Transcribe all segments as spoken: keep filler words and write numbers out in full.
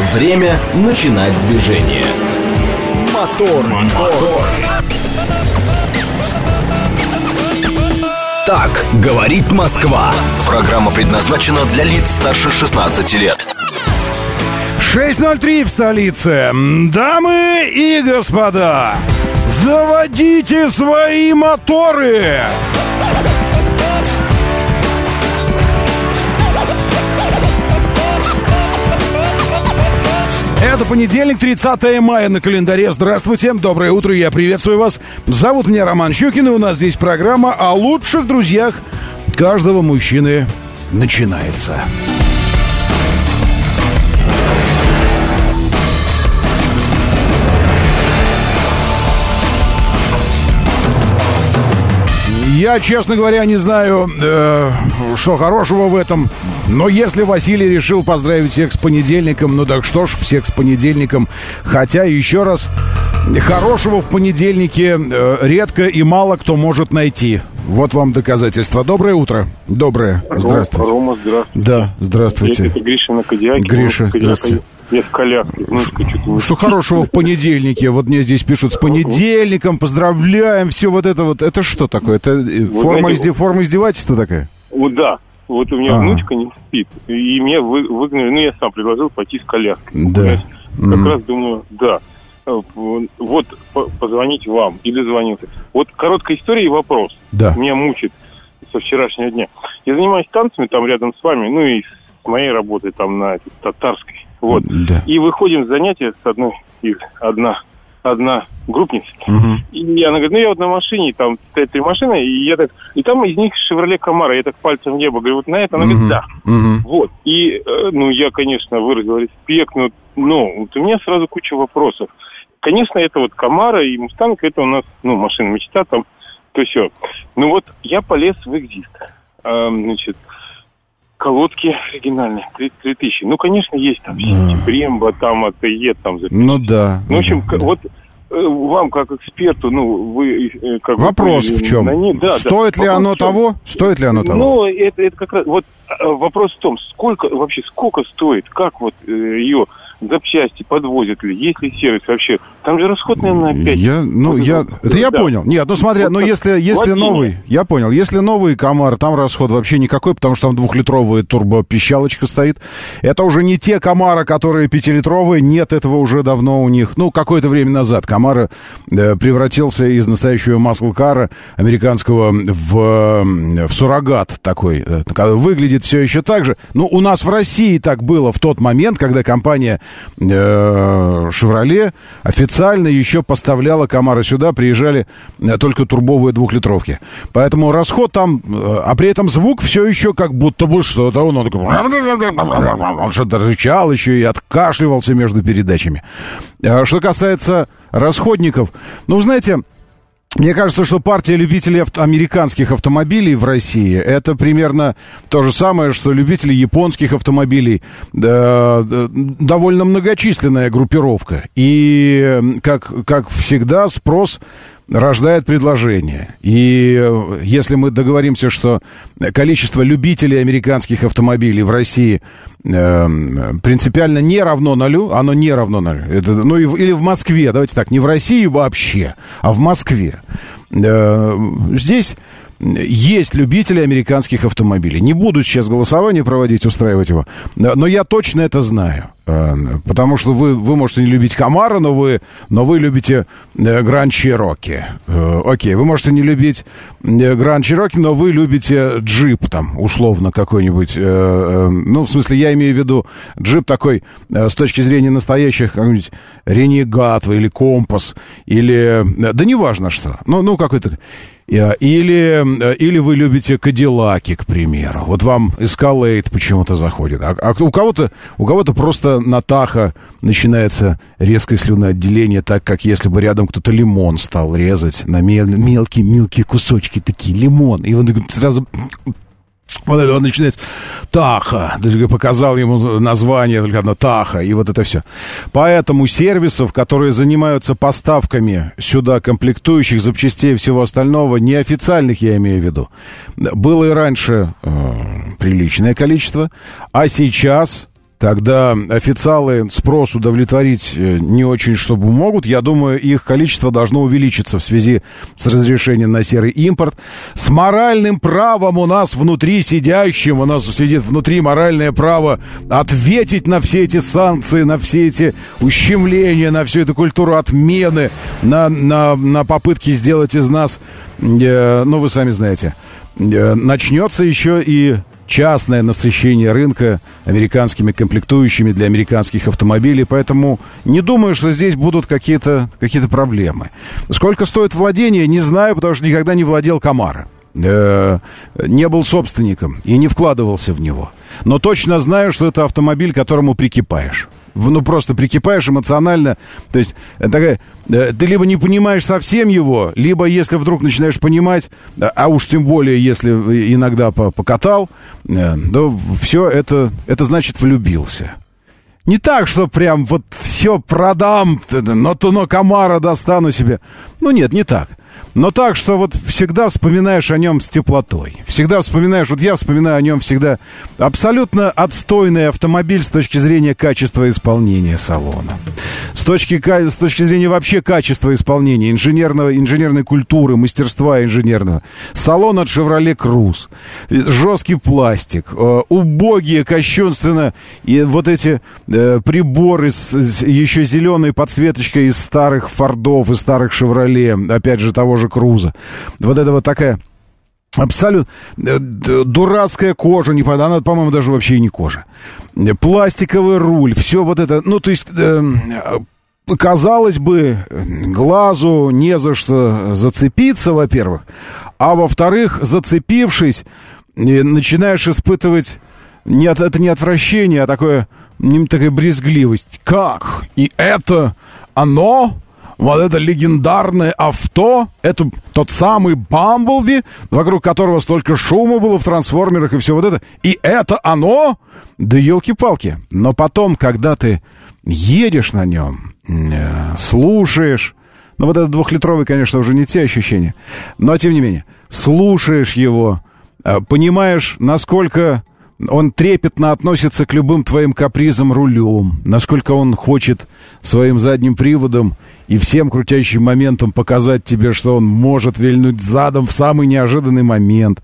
Время начинать движение. Мотор, мотор. Так говорит Москва. Программа предназначена для лиц старше шестнадцати лет. шесть ноль три в столице. Дамы и господа, заводите свои моторы. Это понедельник, тридцатое мая на календаре. Здравствуйте, доброе утро, я приветствую вас. Зовут меня Роман Щукин, и у нас здесь программа о лучших друзьях каждого мужчины начинается. Я, честно говоря, не знаю, э, что хорошего в этом. Но если Василий решил поздравить всех с понедельником, ну так что ж, всех с понедельником. Хотя, еще раз, хорошего в понедельнике э, редко и мало кто может найти. Вот вам доказательство. Доброе утро. Доброе. Здравствуйте. Рома, здравствуйте. Да, здравствуйте. Это Гриша на Кодиаке. Гриша, здравствуйте. Я в коляске. Ну, что, что хорошего в понедельнике? Вот мне здесь пишут, с понедельником, поздравляем, все вот это вот. Это что такое? Это вот форма, знаете, изде... форма издевательства такая? Вот да. Вот у меня ага. внучка не спит. И меня вы, выгнали, ну я сам предложил пойти с коляской. Да. Я как mm-hmm. раз думаю, да. Вот позвонить вам. И дозвонился. Вот короткая история и вопрос. Да. Меня мучит со вчерашнего дня. Я занимаюсь танцами там рядом с вами, ну и с моей работой там на этой, татарской. Вот. Да. И выходим с занятия с одной из одна, одна группница. Угу. И она говорит, ну я вот на машине, там стоят три машины, и я так, и там из них Шевроле Камаро, я так пальцем в небо говорю, вот на это, она угу. говорит, да. Угу. Вот. И, э, ну, я, конечно, выразил респект, но, но вот у меня сразу куча вопросов. Конечно, это вот Камаро и Мустанг, это у нас, ну, машина мечта там, то все. Ну вот, я полез в Экзист, а, значит, колодки оригинальные, тридцать три тысячи. Ну, конечно, есть там все эти Брембо, там, АТЕ, там... За ну, да. Ну, в общем, да, вот э, вам, как эксперту, ну, вы... Э, как вопрос вы, в чем? На... Да, Стоит да. ли вопрос оно того? Стоит ли оно того? Ну, это, это как раз... Вот вопрос в том, сколько, вообще, сколько стоит, как вот э, ее... запчасти подвозят ли, есть ли сервис вообще? Там же расход, наверное, опять... Я, ну, вот, я... Это да. я понял. Нет, ну, смотря, вот ну, если, если новый... Я понял. Если новый Камаро, там расход вообще никакой, потому что там двухлитровая турбопищалочка стоит. Это уже не те Камаро, которые пятилитровые. Нет, этого уже давно у них... Ну, какое-то время назад Камаро э, превратился из настоящего маслкара американского в, в суррогат такой. Э, выглядит все еще так же. Ну, у нас в России так было в тот момент, когда компания «Шевроле» официально еще поставляла Камаро сюда, приезжали только турбовые двухлитровки. Поэтому расход там, а при этом звук все еще как будто бы что-то, он, он, он что-то рычал еще и откашливался между передачами. Что касается расходников, ну, знаете... Мне кажется, что партия любителей авто- американских автомобилей в России это примерно то же самое, что любители японских автомобилей. Э, э, довольно многочисленная группировка. И, как, как всегда, спрос рождает предложение. И если мы договоримся, что количество любителей американских автомобилей в России э, принципиально не равно нулю, оно не равно нулю. Это, ну, и в, или в Москве, давайте так, не в России вообще, а в Москве. Э, здесь есть любители американских автомобилей. Не буду сейчас голосование проводить, устраивать его, но я точно это знаю. Потому что вы, вы можете не любить Камаро, но вы, но вы любите Гранд Чироки. Окей, вы можете не любить Гранд Чироки, но вы любите джип там, условно, какой-нибудь. Ну, в смысле, я имею в виду джип такой, с точки зрения настоящих, какой-нибудь Ренегат или Компас, или... Да неважно что. Ну, ну какой-то... Или, или вы любите Кадиллаки, к примеру. Вот вам Эскалейд почему-то заходит. А, а у кого-то, у кого-то просто на Тахо начинается резкое слюноотделение, так как если бы рядом кто-то лимон стал резать на мелкие-мелкие кусочки такие, лимон. И он сразу... Вот это он начинается Тахо. Даже показал ему название только одно Тахо. И вот это все. Поэтому сервисов, которые занимаются поставками сюда комплектующих, запчастей и всего остального, неофициальных, я имею в виду, было и раньше э, приличное количество. А сейчас когда официалы спрос удовлетворить не очень чтобы могут, я думаю, их количество должно увеличиться в связи с разрешением на серый импорт. С моральным правом у нас внутри сидящим, у нас сидит внутри моральное право ответить на все эти санкции, на все эти ущемления, на всю эту культуру отмены, на, на, на попытки сделать из нас, э, ну, вы сами знаете, э, начнется еще и частное насыщение рынка американскими комплектующими для американских автомобилей, поэтому не думаю, что здесь будут какие-то, какие-то проблемы. Сколько стоит владение, не знаю, потому что никогда не владел Камаро. Э, не был собственником и не вкладывался в него. Но точно знаю, что это автомобиль, к которому прикипаешь. Ну, просто прикипаешь эмоционально. То есть, такая, ты либо не понимаешь совсем его, либо, если вдруг начинаешь понимать, а уж тем более, если иногда покатал, то все это, это значит влюбился. Не так, что прям вот все продам, но то но Камаро достану себе. Ну, нет, не так. Но так, что вот всегда вспоминаешь о нем с теплотой. Всегда вспоминаешь, вот я вспоминаю о нем всегда абсолютно отстойный автомобиль с точки зрения качества исполнения салона. С точки, с точки зрения вообще качества исполнения, инженерного, инженерной культуры, мастерства инженерного. Салон от Chevrolet Cruze. Жесткий пластик, э, убогие, кощунственно. И вот эти э, приборы с, с еще зеленой подсветочкой из старых Фордов, из старых Chevrolet, опять же, того же Круза. Вот это вот такая абсолютно дурацкая кожа, не понятно, она, по-моему, даже вообще и не кожа. Пластиковый руль, все вот это, ну, то есть, э, казалось бы, глазу не за что зацепиться, во-первых, а во-вторых, зацепившись, начинаешь испытывать, не, это не отвращение, а такое, не, такая брезгливость. Как? И это оно? Вот это легендарное авто, это тот самый Бамблби, вокруг которого столько шума было в трансформерах и все вот это. И это оно? Да елки-палки. Но потом, когда ты едешь на нем, слушаешь, ну вот этот двухлитровый, конечно, уже не те ощущения, но тем не менее, слушаешь его, понимаешь, насколько он трепетно относится к любым твоим капризам рулем, насколько он хочет своим задним приводом и всем крутящим моментом показать тебе, что он может вильнуть задом в самый неожиданный момент.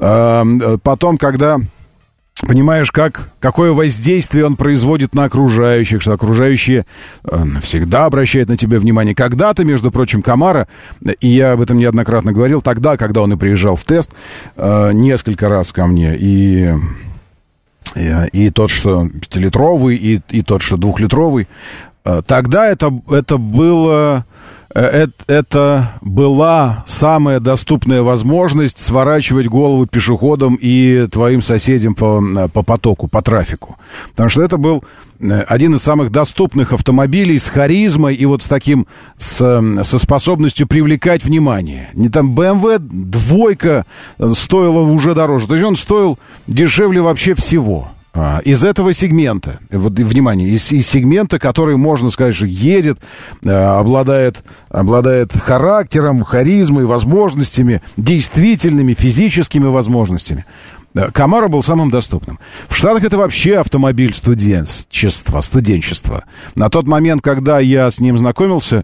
Потом, когда понимаешь, как, какое воздействие он производит на окружающих, что окружающие всегда обращают на тебя внимание. Когда-то, между прочим, Камаро, и я об этом неоднократно говорил, тогда, когда он и приезжал в тест, несколько раз ко мне, и... И, и тот, что пятилитровый, и, и тот, что двухлитровый. Тогда это, это было... Это, это была самая доступная возможность сворачивать голову пешеходам и твоим соседям по, по потоку, по трафику. Потому что это был один из самых доступных автомобилей с харизмой и вот с таким, с, со способностью привлекать внимание. Не там бэ эм вэ двойка стоила уже дороже. То есть он стоил дешевле вообще всего. Из этого сегмента, вот, внимание, из, из сегмента, который, можно сказать, что едет, обладает, обладает характером, харизмой, возможностями, действительными физическими возможностями. Камаро был самым доступным. В Штатах это вообще автомобиль студенчества, студенчества. На тот момент, когда я с ним знакомился,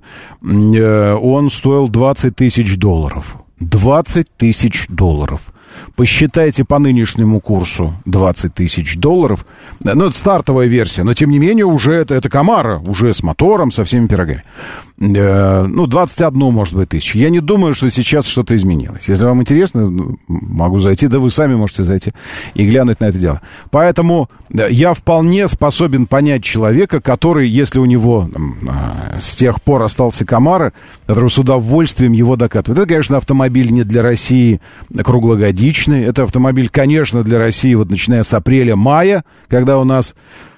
он стоил двадцать тысяч долларов. двадцать тысяч долларов. Посчитайте по нынешнему курсу двадцать тысяч долларов. Ну, это стартовая версия, но, тем не менее, уже это, это Камаро, уже с мотором, со всеми пирогами. Э, ну, двадцать одна, может быть, тысяча. Я не думаю, что сейчас что-то изменилось. Если вам интересно, могу зайти, да вы сами можете зайти и глянуть на это дело. Поэтому я вполне способен понять человека, который, если у него э, с тех пор остался Камаро, который с удовольствием его докатывает. Это, конечно, автомобиль не для России круглогодичный. Это автомобиль, конечно, для России, вот начиная с апреля-мая, когда у нас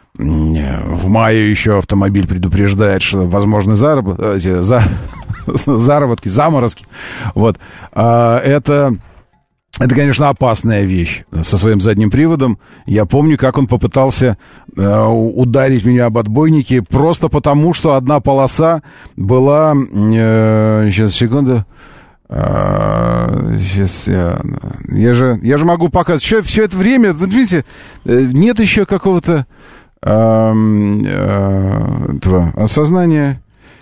в мае еще автомобиль предупреждает, что возможны зараб... за... заработки, заморозки. Вот. Это... Это, конечно, опасная вещь со своим задним приводом. Я помню, как он попытался э, ударить меня об отбойнике просто потому, что одна полоса была... Э, сейчас, секунду... Сейчас я, я же, я же могу показать. Все, все это время, вот видите, нет еще какого-то э, э, осознание...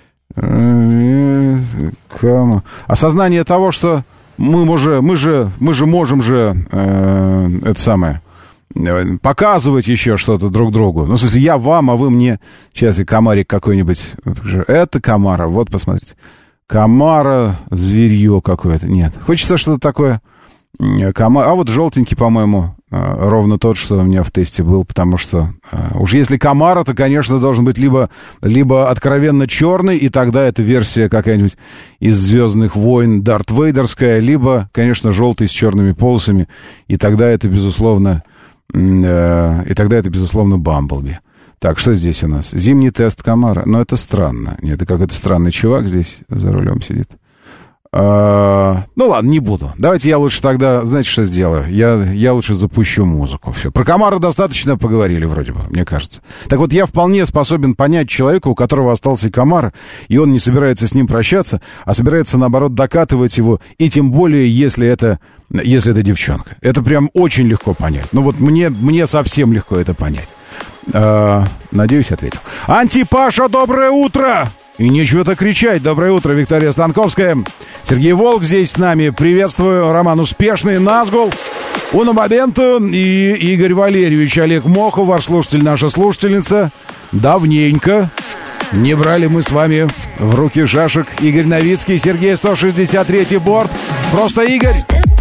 Э, э, осознание того, что мы, уже, мы, же, мы же можем же э, это самое... показывать еще что-то друг другу. Ну, в смысле, я вам, а вы мне... Сейчас и комарик какой-нибудь... Это комара, вот, посмотрите. Комара, зверье какое-то. Нет. Хочется что-то такое... Комар... А вот желтенький, по-моему, ровно тот, что у меня в тесте был, потому что... Уж если комара, то, конечно, должен быть либо, либо откровенно черный, и тогда это версия какая-нибудь из «Звездных войн» Дарт Вейдерская, либо, конечно, желтый с черными полосами, и тогда это, безусловно... И тогда это, безусловно, Бамблби. Так, что здесь у нас? Зимний тест комара. Но это странно. Нет, это какой-то странный чувак здесь за рулем сидит. А, ну ладно, не буду. Давайте я лучше тогда, знаете, что сделаю? Я, я лучше запущу музыку. Все. Про комара достаточно поговорили вроде бы, мне кажется. Так вот, я вполне способен понять человека, у которого остался комар, и он не собирается с ним прощаться, а собирается, наоборот, докатывать его, и тем более, если это, если это девчонка. Это прям очень легко понять. Ну вот мне, мне совсем легко это понять. А, надеюсь, ответил. Антипаша, доброе утро! И нечего-то кричать. Доброе утро, Виктория Станковская. Сергей Волк здесь с нами. Приветствую. Роман Успешный, Назгул, Уно Моменту и Игорь Валерьевич. Олег Мохов, ваш слушатель, наша слушательница. Давненько не брали мы с вами в руки шашек. Игорь Новицкий, Сергей сто шестьдесят третий борт. Просто Игорь.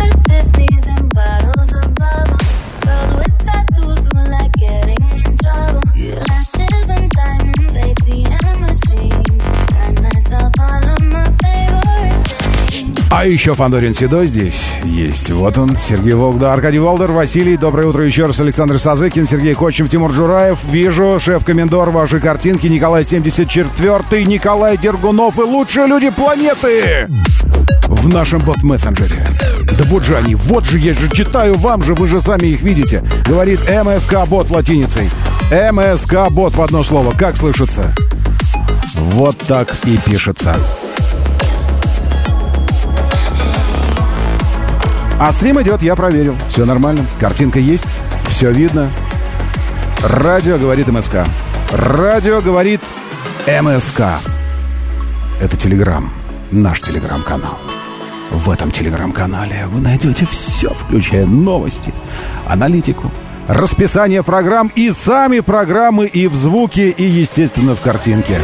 А еще Фандорин Седой здесь есть. Вот он, Сергей Волк, да, Аркадий Волдер, Василий. Доброе утро еще раз, Александр Сазыкин, Сергей Кочев, Тимур Джураев. Вижу, шеф-комендор, ваши картинки. Николай семьдесят четвёртый, Николай Дергунов и лучшие люди планеты в нашем бот-мессенджере. Да вот же они, вот же, я же читаю вам же, вы же сами их видите. Говорит МСК-бот латиницей. МСК-бот в одно слово. Как слышится? Вот так и пишется. А стрим идет, я проверил. Все нормально. Картинка есть. Все видно. Радио говорит МСК. Радио говорит МСК. Это Телеграм. Наш Телеграм-канал. В этом Телеграм-канале вы найдете все, включая новости, аналитику, расписание программ и сами программы и в звуке, и, естественно, в картинке.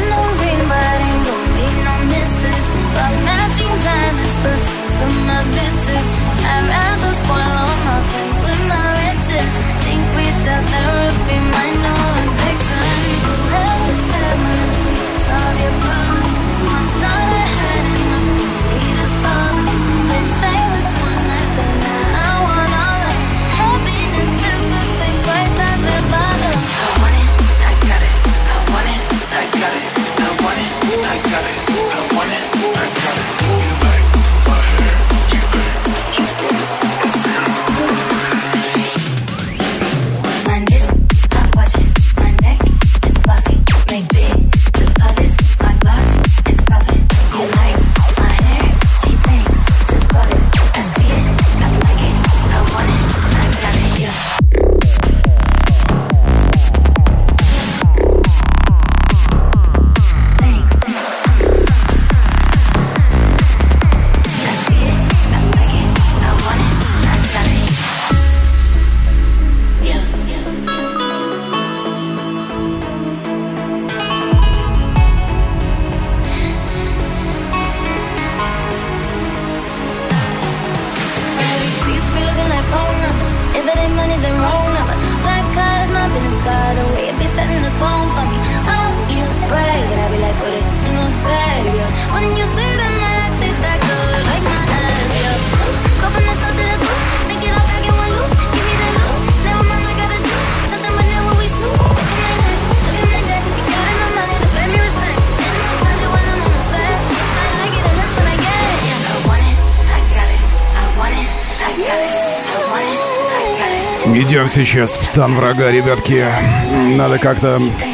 Идем сейчас в стан врага, ребятки. Надо как-то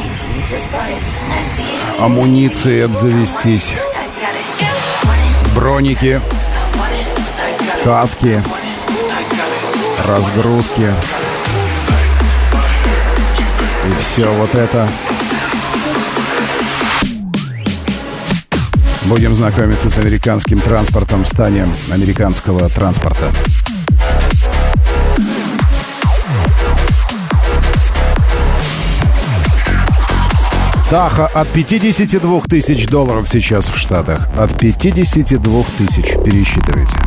амуницией обзавестись. Броники, каски, разгрузки. И все вот это. Будем знакомиться с американским транспортом в стане американского транспорта. Таха от пятидесяти двух тысяч долларов сейчас в Штатах. От пятидесяти двух тысяч. Пересчитывайте.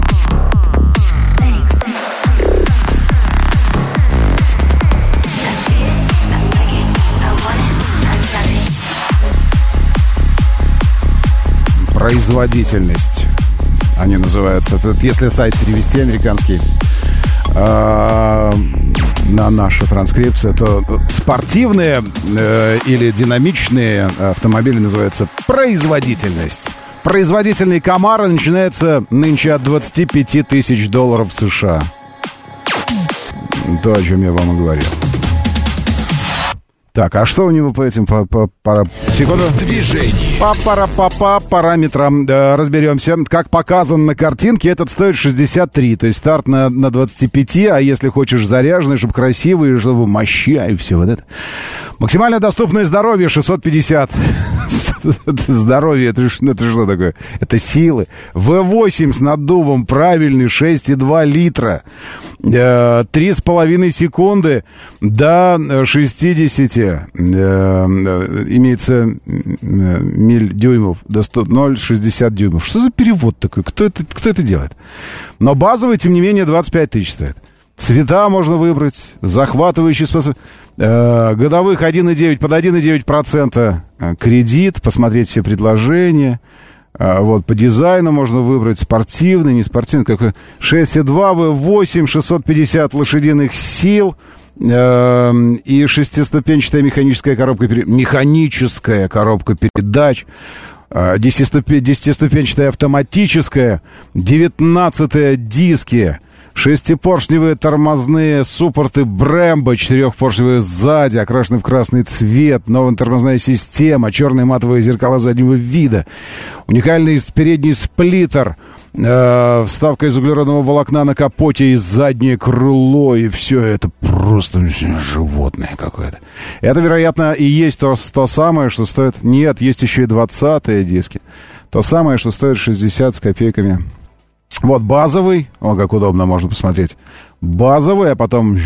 Производительность. Они называются. Это, если сайт перевести американский э, на нашу транскрипцию, то спортивные э, или динамичные автомобили называются производительность. Производительный Камаро начинается нынче от двадцати пяти тысяч долларов США. То, о чем я вам и говорил. Так, а что у него по этим по, по, по, секунду? Движение. По, пара, по, по параметрам э, разберемся. Как показано на картинке, этот стоит шестьдесят три. То есть старт на, на двадцати пяти, а если хочешь заряженный, чтобы красивый, чтобы моща и все вот это. Максимальное доступное здоровье шестьсот пятьдесят. Здоровье, это, это что такое? Это силы. вэ восемь с наддувом правильный, шесть и два литра. три с половиной секунды до шестидесяти. Имеется миль дюймов до сто, ноль целых шестьдесят дюймов. Что за перевод такой? Кто это, кто это делает? Но базовый, тем не менее, двадцать пять тысяч стоит. Цвета можно выбрать, захватывающий способ. Э, годовых один и девять, под один и девять процента кредит, посмотреть все предложения. Э, вот, по дизайну можно выбрать спортивный, не спортивный. Какой. шесть и два, вэ восемь, шестьсот пятьдесят лошадиных сил. Э, и шестиступенчатая механическая коробка, механическая коробка передач. Десятиступенчатая автоматическая. девятнадцатые диски. Шестипоршневые тормозные суппорты Brembo, четырехпоршневые сзади, окрашены в красный цвет, новая тормозная система, черные матовые зеркала заднего вида, уникальный передний сплиттер, э, вставка из углеродного волокна на капоте и заднее крыло, и все это просто животное какое-то. Это, вероятно, и есть то, то самое, что стоит... Нет, есть еще и двадцатые диски. То самое, что стоит шестьдесят с копейками. Вот базовый, о, как удобно, можно посмотреть. Базовый, а потом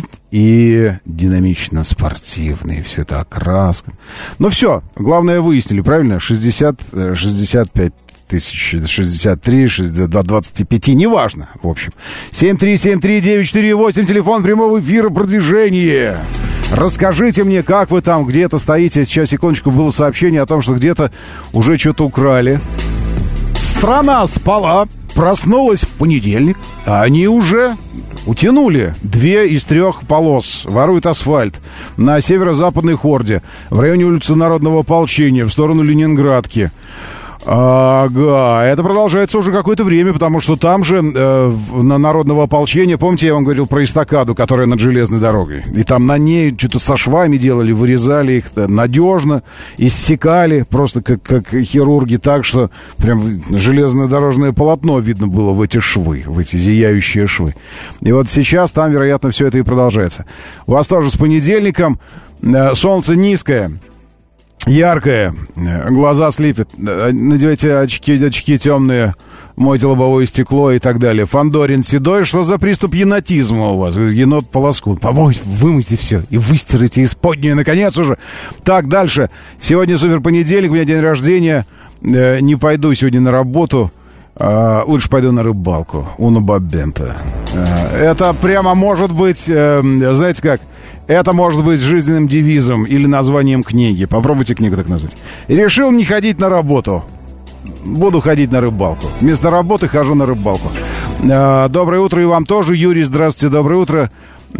и динамично спортивный, все это окраска. Ну все, главное выяснили, правильно? шестьдесят, шестьдесят пять тысяч, шестьдесят три, шестьдесят, до двадцати пяти, неважно, в общем. семь три семь три девять четыре восемь, телефон прямого эфира, продвижение. Расскажите мне, как вы там где-то стоите. Сейчас, секундочку, было сообщение о том, что где-то уже что-то украли. Страна спала. Проснулась в понедельник, а они уже утянули две из трех полос. Воруют асфальт на северо-западной Хорде, в районе улицы Народного ополчения, в сторону Ленинградки. Ага, это продолжается уже какое-то время, потому что там же э, на Народного ополчения, помните, я вам говорил про эстакаду, которая над железной дорогой, и там на ней что-то со швами делали, вырезали их надежно, иссекали, просто как, как хирурги, так что прям железное дорожное полотно видно было в эти швы, в эти зияющие швы. И вот сейчас там, вероятно, все это и продолжается. У вас тоже с понедельником, э, солнце низкое, яркое, глаза слепит, надевайте очки, очки темные, мойте лобовое стекло и так далее. Фандорин седой, что за приступ енотизма у вас? Енот полоскут. Помойте, вымойте все и выстирайте исподнее, наконец уже. Так, дальше. Сегодня супер понедельник, у меня день рождения. Не пойду сегодня на работу. Лучше пойду на рыбалку. Уно бабента. Это прямо может быть, знаете как, это может быть жизненным девизом или названием книги. Попробуйте книгу так назвать. Решил не ходить на работу. Буду ходить на рыбалку. Вместо работы хожу на рыбалку. Доброе утро и вам тоже. Юрий, здравствуйте, доброе утро.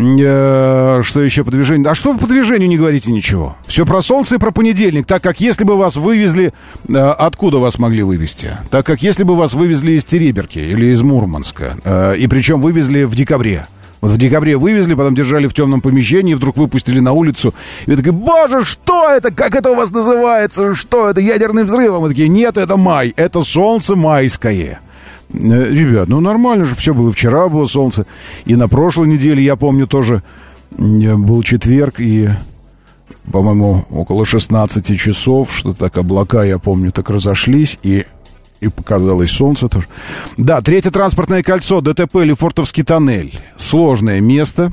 Что еще по движению? А что по движению не говорите ничего? Все про солнце и про понедельник. Так как если бы вас вывезли... Откуда вас могли вывезти? Так как если бы вас вывезли из Тереберки или из Мурманска. И причем вывезли в декабре. Вот в декабре вывезли, потом держали в темном помещении, вдруг выпустили на улицу. И вы такие, боже, что это? Как это у вас называется? Что это? Ядерный взрыв? А мы такие, нет, это май, это солнце майское. Ребят, ну нормально же все было. Вчера было солнце. И на прошлой неделе, я помню, тоже был четверг, и по-моему, около шестнадцати часов, что так облака, я помню, так разошлись, и, и показалось солнце тоже. Да, третье транспортное кольцо, ДТП, Лефортовский тоннель. Сложное место.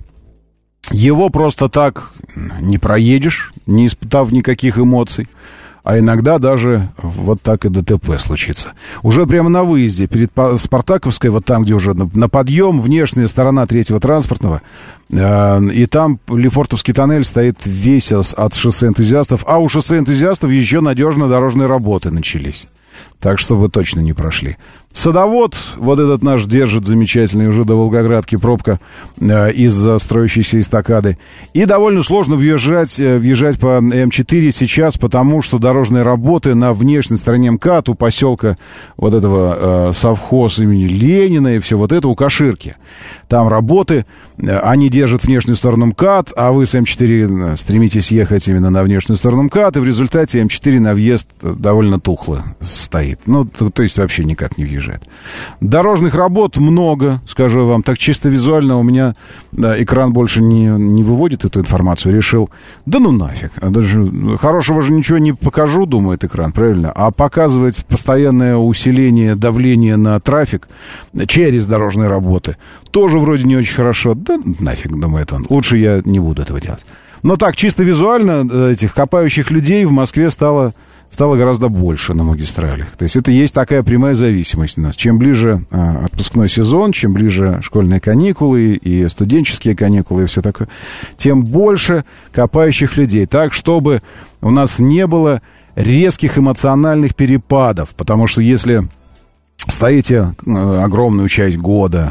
Его просто так не проедешь, не испытав никаких эмоций. А иногда даже вот так и ДТП случится. Уже прямо на выезде перед Спартаковской, вот там, где уже на, на подъем, внешняя сторона третьего транспортного, э, и там Лефортовский тоннель стоит весь от шоссе энтузиастов, а у шоссе энтузиастов еще надежно дорожные работы начались. Так что вы точно не прошли. Садовод, вот этот наш держит замечательный уже до Волгоградки пробка э, из-за строящейся эстакады. И довольно сложно въезжать, э, въезжать по эм четыре сейчас, потому что дорожные работы на внешней стороне МКАД у поселка вот этого э, совхоз имени Ленина и все вот это у Каширки. Там работы, э, они держат внешнюю сторону МКАД, а вы с эм четыре стремитесь ехать именно на внешнюю сторону МКАД, и в результате эм четыре на въезд довольно тухло стоит. Ну, то, то есть вообще никак не въезжает. Дорожных работ много, скажу вам. Так чисто визуально у меня да, экран больше не, не выводит эту информацию. Решил, да ну нафиг. Даже хорошего же ничего не покажу, думает экран, правильно? А показывать постоянное усиление давления на трафик через дорожные работы тоже вроде не очень хорошо. Да нафиг, думает он. Лучше я не буду этого делать. Но так, чисто визуально этих копающих людей в Москве стало... стало гораздо больше на магистралях. То есть это есть такая прямая зависимость у нас. Чем ближе а, отпускной сезон, чем ближе школьные каникулы и студенческие каникулы и все такое, тем больше копающих людей. Так, чтобы у нас не было резких эмоциональных перепадов. Потому что если стоите огромную часть года,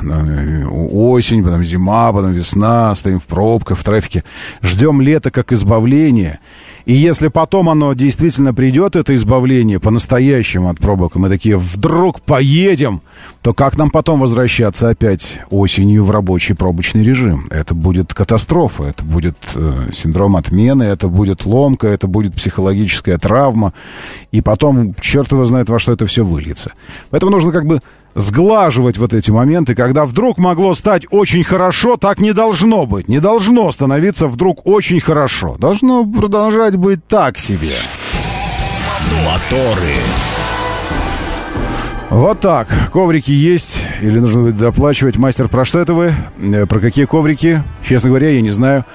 осень, потом зима, потом весна, стоим в пробках, в трафике, ждем лета как избавления. И если потом оно действительно придет, это избавление, по-настоящему от пробок, и мы такие, вдруг поедем, то как нам потом возвращаться опять осенью в рабочий пробочный режим? Это будет катастрофа, это будет э, синдром отмены, это будет ломка, это будет психологическая травма. И потом, черт его знает, во что это все выльется. Поэтому нужно как бы сглаживать вот эти моменты, когда вдруг могло стать очень хорошо, так не должно быть. Не должно становиться вдруг очень хорошо. Должно продолжать быть так себе. Моторы. Вот так. Коврики есть или нужно будет доплачивать? Мастер, про что это вы? Про какие коврики? Честно говоря, я не знаю.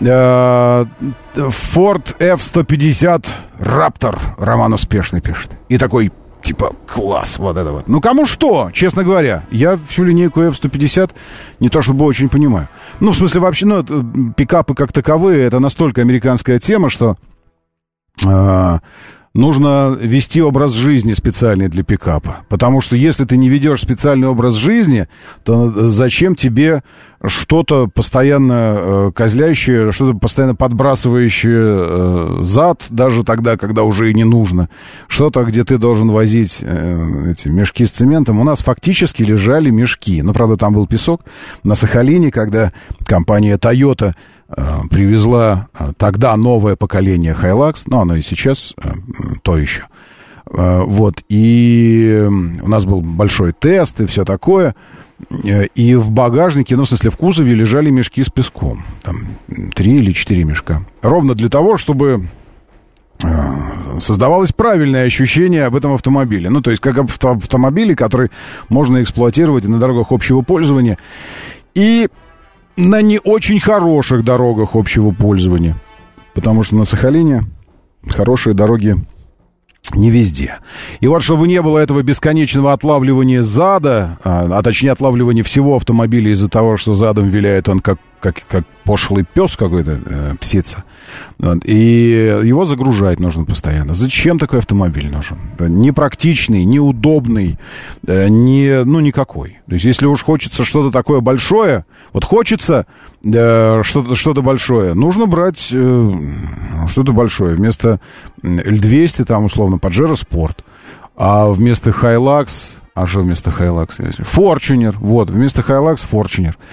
Ford эф сто пятьдесят Raptor. Роман успешный пишет. И такой... Типа, класс, вот это вот. Ну, кому что, честно говоря. Я всю линейку эф сто пятьдесят не то чтобы очень понимаю. Ну, в смысле, вообще, ну, пикапы как таковые, это настолько американская тема, что э, нужно вести образ жизни специальный для пикапа. Потому что если ты не ведешь специальный образ жизни, то зачем тебе что-то постоянно э, козлящее, что-то постоянно подбрасывающее э, зад, даже тогда, когда уже и не нужно. Что-то, где ты должен возить э, эти мешки с цементом. У нас фактически лежали мешки. Ну, правда, там был песок. На Сахалине, когда компания Toyota э, привезла э, тогда новое поколение Hilux, ну, оно и сейчас э, то еще. Э, вот. И у нас был большой тест и все такое. И в багажнике, ну, в смысле, в кузове лежали мешки с песком. Там три или четыре мешка. Ровно для того, чтобы э, создавалось правильное ощущение об этом автомобиле. Ну, то есть, как об автомобиле, который можно эксплуатировать на дорогах общего пользования. И на не очень хороших дорогах общего пользования. Потому что на Сахалине хорошие дороги не везде. И вот, чтобы не было этого бесконечного отлавливания зада, а, а точнее отлавливания всего автомобиля из-за того, что задом виляет он как, как, как пошлый пес какой-то, э, псица. Вот. И его загружать нужно постоянно. Зачем такой автомобиль нужен? Непрактичный, неудобный, э, не, ну, никакой. То есть, если уж хочется что-то такое большое, вот хочется э, что-то, что-то большое, нужно брать э, что-то большое. Вместо эль двести, там, условно, Pajero Sport, а вместо Hilux, а что вместо Hilux? Fortuner, вот, вместо Hilux Fortuner.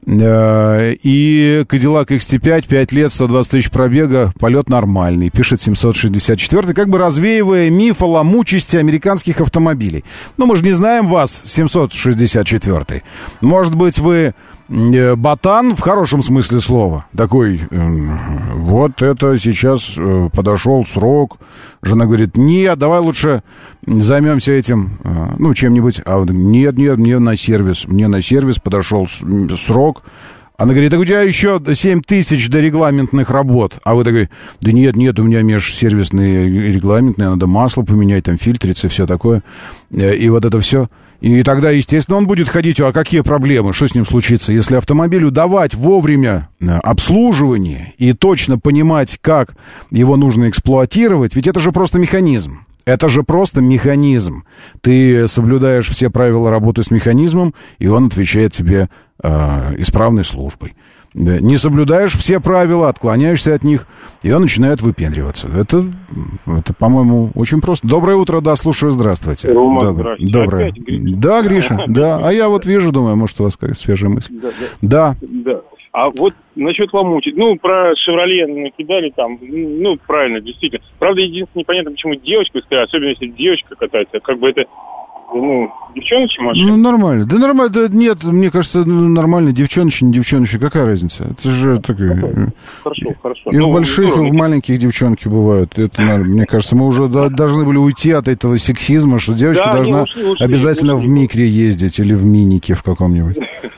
И Cadillac икс ти пять, пять лет, сто двадцать тысяч пробега, полет нормальный, пишет семьсот шестьдесят четыре, как бы развеивая миф о ломучести американских автомобилей. Ну, мы же не знаем вас, семьсот шестьдесят четыре. Может быть, вы ботан в хорошем смысле слова. Такой, вот это сейчас подошел срок. Жена говорит, нет, давай лучше займемся этим, ну, чем-нибудь. А вот, нет, нет, мне на сервис, мне на сервис подошел срок. Она говорит, так у тебя еще семь тысяч до регламентных работ. А вы такой, да нет, нет, у меня межсервисные регламентные, надо масло поменять, там фильтрицы, все такое. И вот это все. И тогда, естественно, он будет ходить, а какие проблемы, что с ним случится? Если автомобилю давать вовремя обслуживание и точно понимать, как его нужно эксплуатировать, ведь это же просто механизм. Это же просто механизм. Ты соблюдаешь все правила работы с механизмом, и он отвечает тебе э, исправной службой. Не соблюдаешь все правила, отклоняешься от них, и он начинает выпендриваться. Это, это, по-моему, очень просто. Доброе утро, да, слушаю, здравствуйте. Рома, Доброе. здравствуйте. Доброе. Опять Гриша. Да, Гриша, да. А я вот вижу, думаю, может, у вас какая-то свежая мысль. Да, да. Да. Да. А вот насчет ломучить, ну, про «Шевроле» накидали там, ну, правильно, действительно. Правда, единственное, непонятно, почему девочка стоит, особенно если девочка катается, как бы это, ну, девчоночья машина. Ну, нормально. Да нормально, да нет, мне кажется, ну, нормально, девчоночи, не девчоночи, какая разница? Это же такое... Хорошо, хорошо. И ну, у больших, здорово. и у маленьких девчонки бывают. Это, мне кажется, мы уже до- должны были уйти от этого сексизма, что девочка Да, должна не, ушли, ушли, обязательно ушли. в микре ездить или в минике в каком-нибудь.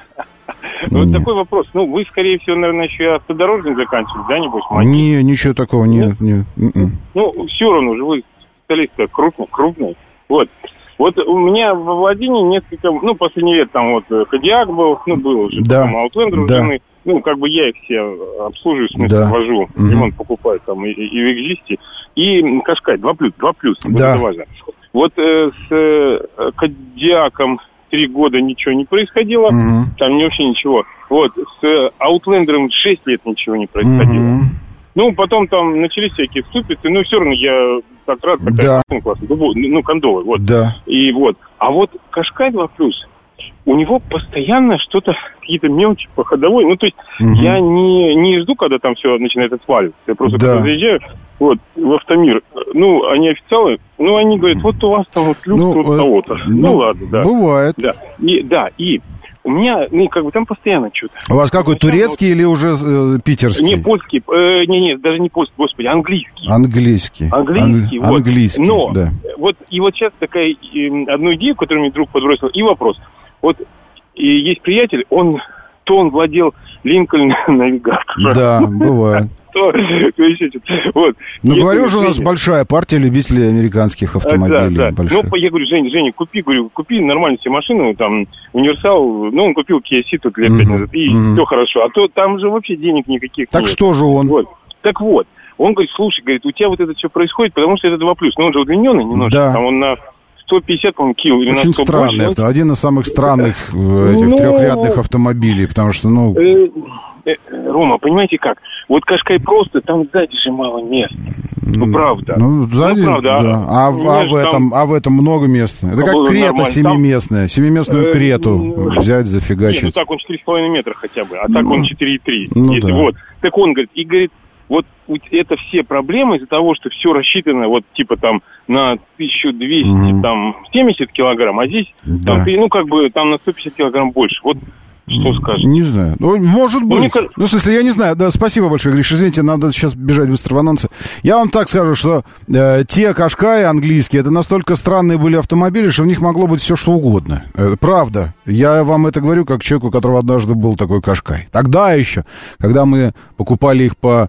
Вот Не. такой вопрос. Ну, вы, скорее всего, наверное, еще и автодорожник заканчивали, да, небось? мать? Не, ничего такого, нет, нет. м-м. Ну, все равно же вы специалист крупный, крупный. Вот. Вот у меня в владении несколько, ну, последний лет там вот Кодиак был, ну, был уже, Да. потом Outlander Да. у жены. Ну, как бы я их все обслуживаю, в смысле, Да. вожу, Мгм. ремонт покупаю там и, и, и в Экзисте. И Кашкай, два плюс, два плюс, вот Да. это важно. Вот э, с э, Кодиаком три года ничего не происходило, Мгм. там не вообще ничего. Вот, с э, Outlander'ом шесть лет ничего не происходило. Мгм. Ну, потом там начались всякие ступицы, но все равно я так рад, такая Да. машина классная, ну, ну, кондовая, вот. Да. И вот. А вот Кашкай два плюс, у него постоянно что-то, какие-то мелочи по ходовой. Ну, то есть Мгм. я не, не жду, когда там все начинает отваливаться. Я просто Да. когда заезжаю вот, в Автомир. Ну, они официалы, ну, они говорят, вот у вас там вот люкс Ну, вот э, того-то. Ну, ну, ладно, да. Бывает. Да. И, да, и у меня, ну, как бы там постоянно что-то. У вас какой, Сначала турецкий или уже э, питерский? Не польский, э, не, не, даже не польский, господи, английский. Английский. Английский, Ан- вот. Английский, Но, да. вот, и вот сейчас такая, э, одну идею, которую мне друг подбросил, и вопрос. Вот, и есть приятель, он, то он владел Линкольн навигатором. Да, бывает. То, то еще что-то. Вот. Ну, Я говорю же, у нас Женя, большая партия любителей американских а, автомобилей. Да, да. больших. Ну, я говорю, Женя, Женя, купи, говорю, купи нормальную себе машину, там, универсал, ну, он купил Kia Ceed тут лет пять Мгм, назад, и мгм. все хорошо. А то там же вообще денег никаких Так нет. что же он? Вот. Так вот, он говорит, слушай, говорит, у тебя вот это все происходит, потому что это два плюс. Ну, он же удлиненный немножко, Да. там он на сто пятьдесят, по-моему, кило или Очень на сто странный больше. авто. Один из самых странных э, этих Ну, трехрядных автомобилей, потому что, ну, Э, э, Рома, понимаете как? Вот Кашкай просто, там сзади же мало места. Ну, правда. ну, сзади, Ну, правда, да. А, в- а понимаешь, в этом, там- а в этом много места. Это А как было крета нормально. семиместная. Семиместную Э, крету ну, взять, Не, ну зафигачить. так он четыре с половиной метра хотя бы, а так он четыре и три. ну Если да. вот. Так он говорит, и говорит, вот у- это все проблемы из-за того, что все рассчитано вот типа там на тысячу двести Мгм. там семьдесят килограмм, а здесь Да. там, ты, ну как бы там на сто пятьдесят килограмм больше. Вот что скажешь? Не знаю. Ну, может Ну, быть. мне кажется- Ну, в смысле, я не знаю. Да, спасибо большое, Гриш. Извините, надо сейчас бежать быстро в анонсы. Я вам так скажу, что э, те Кашкаи английские, это настолько странные были автомобили, что в них могло быть все, что угодно. Э, правда. Я вам это говорю как человеку, у которого однажды был такой Кашкай. Тогда еще, когда мы покупали их по...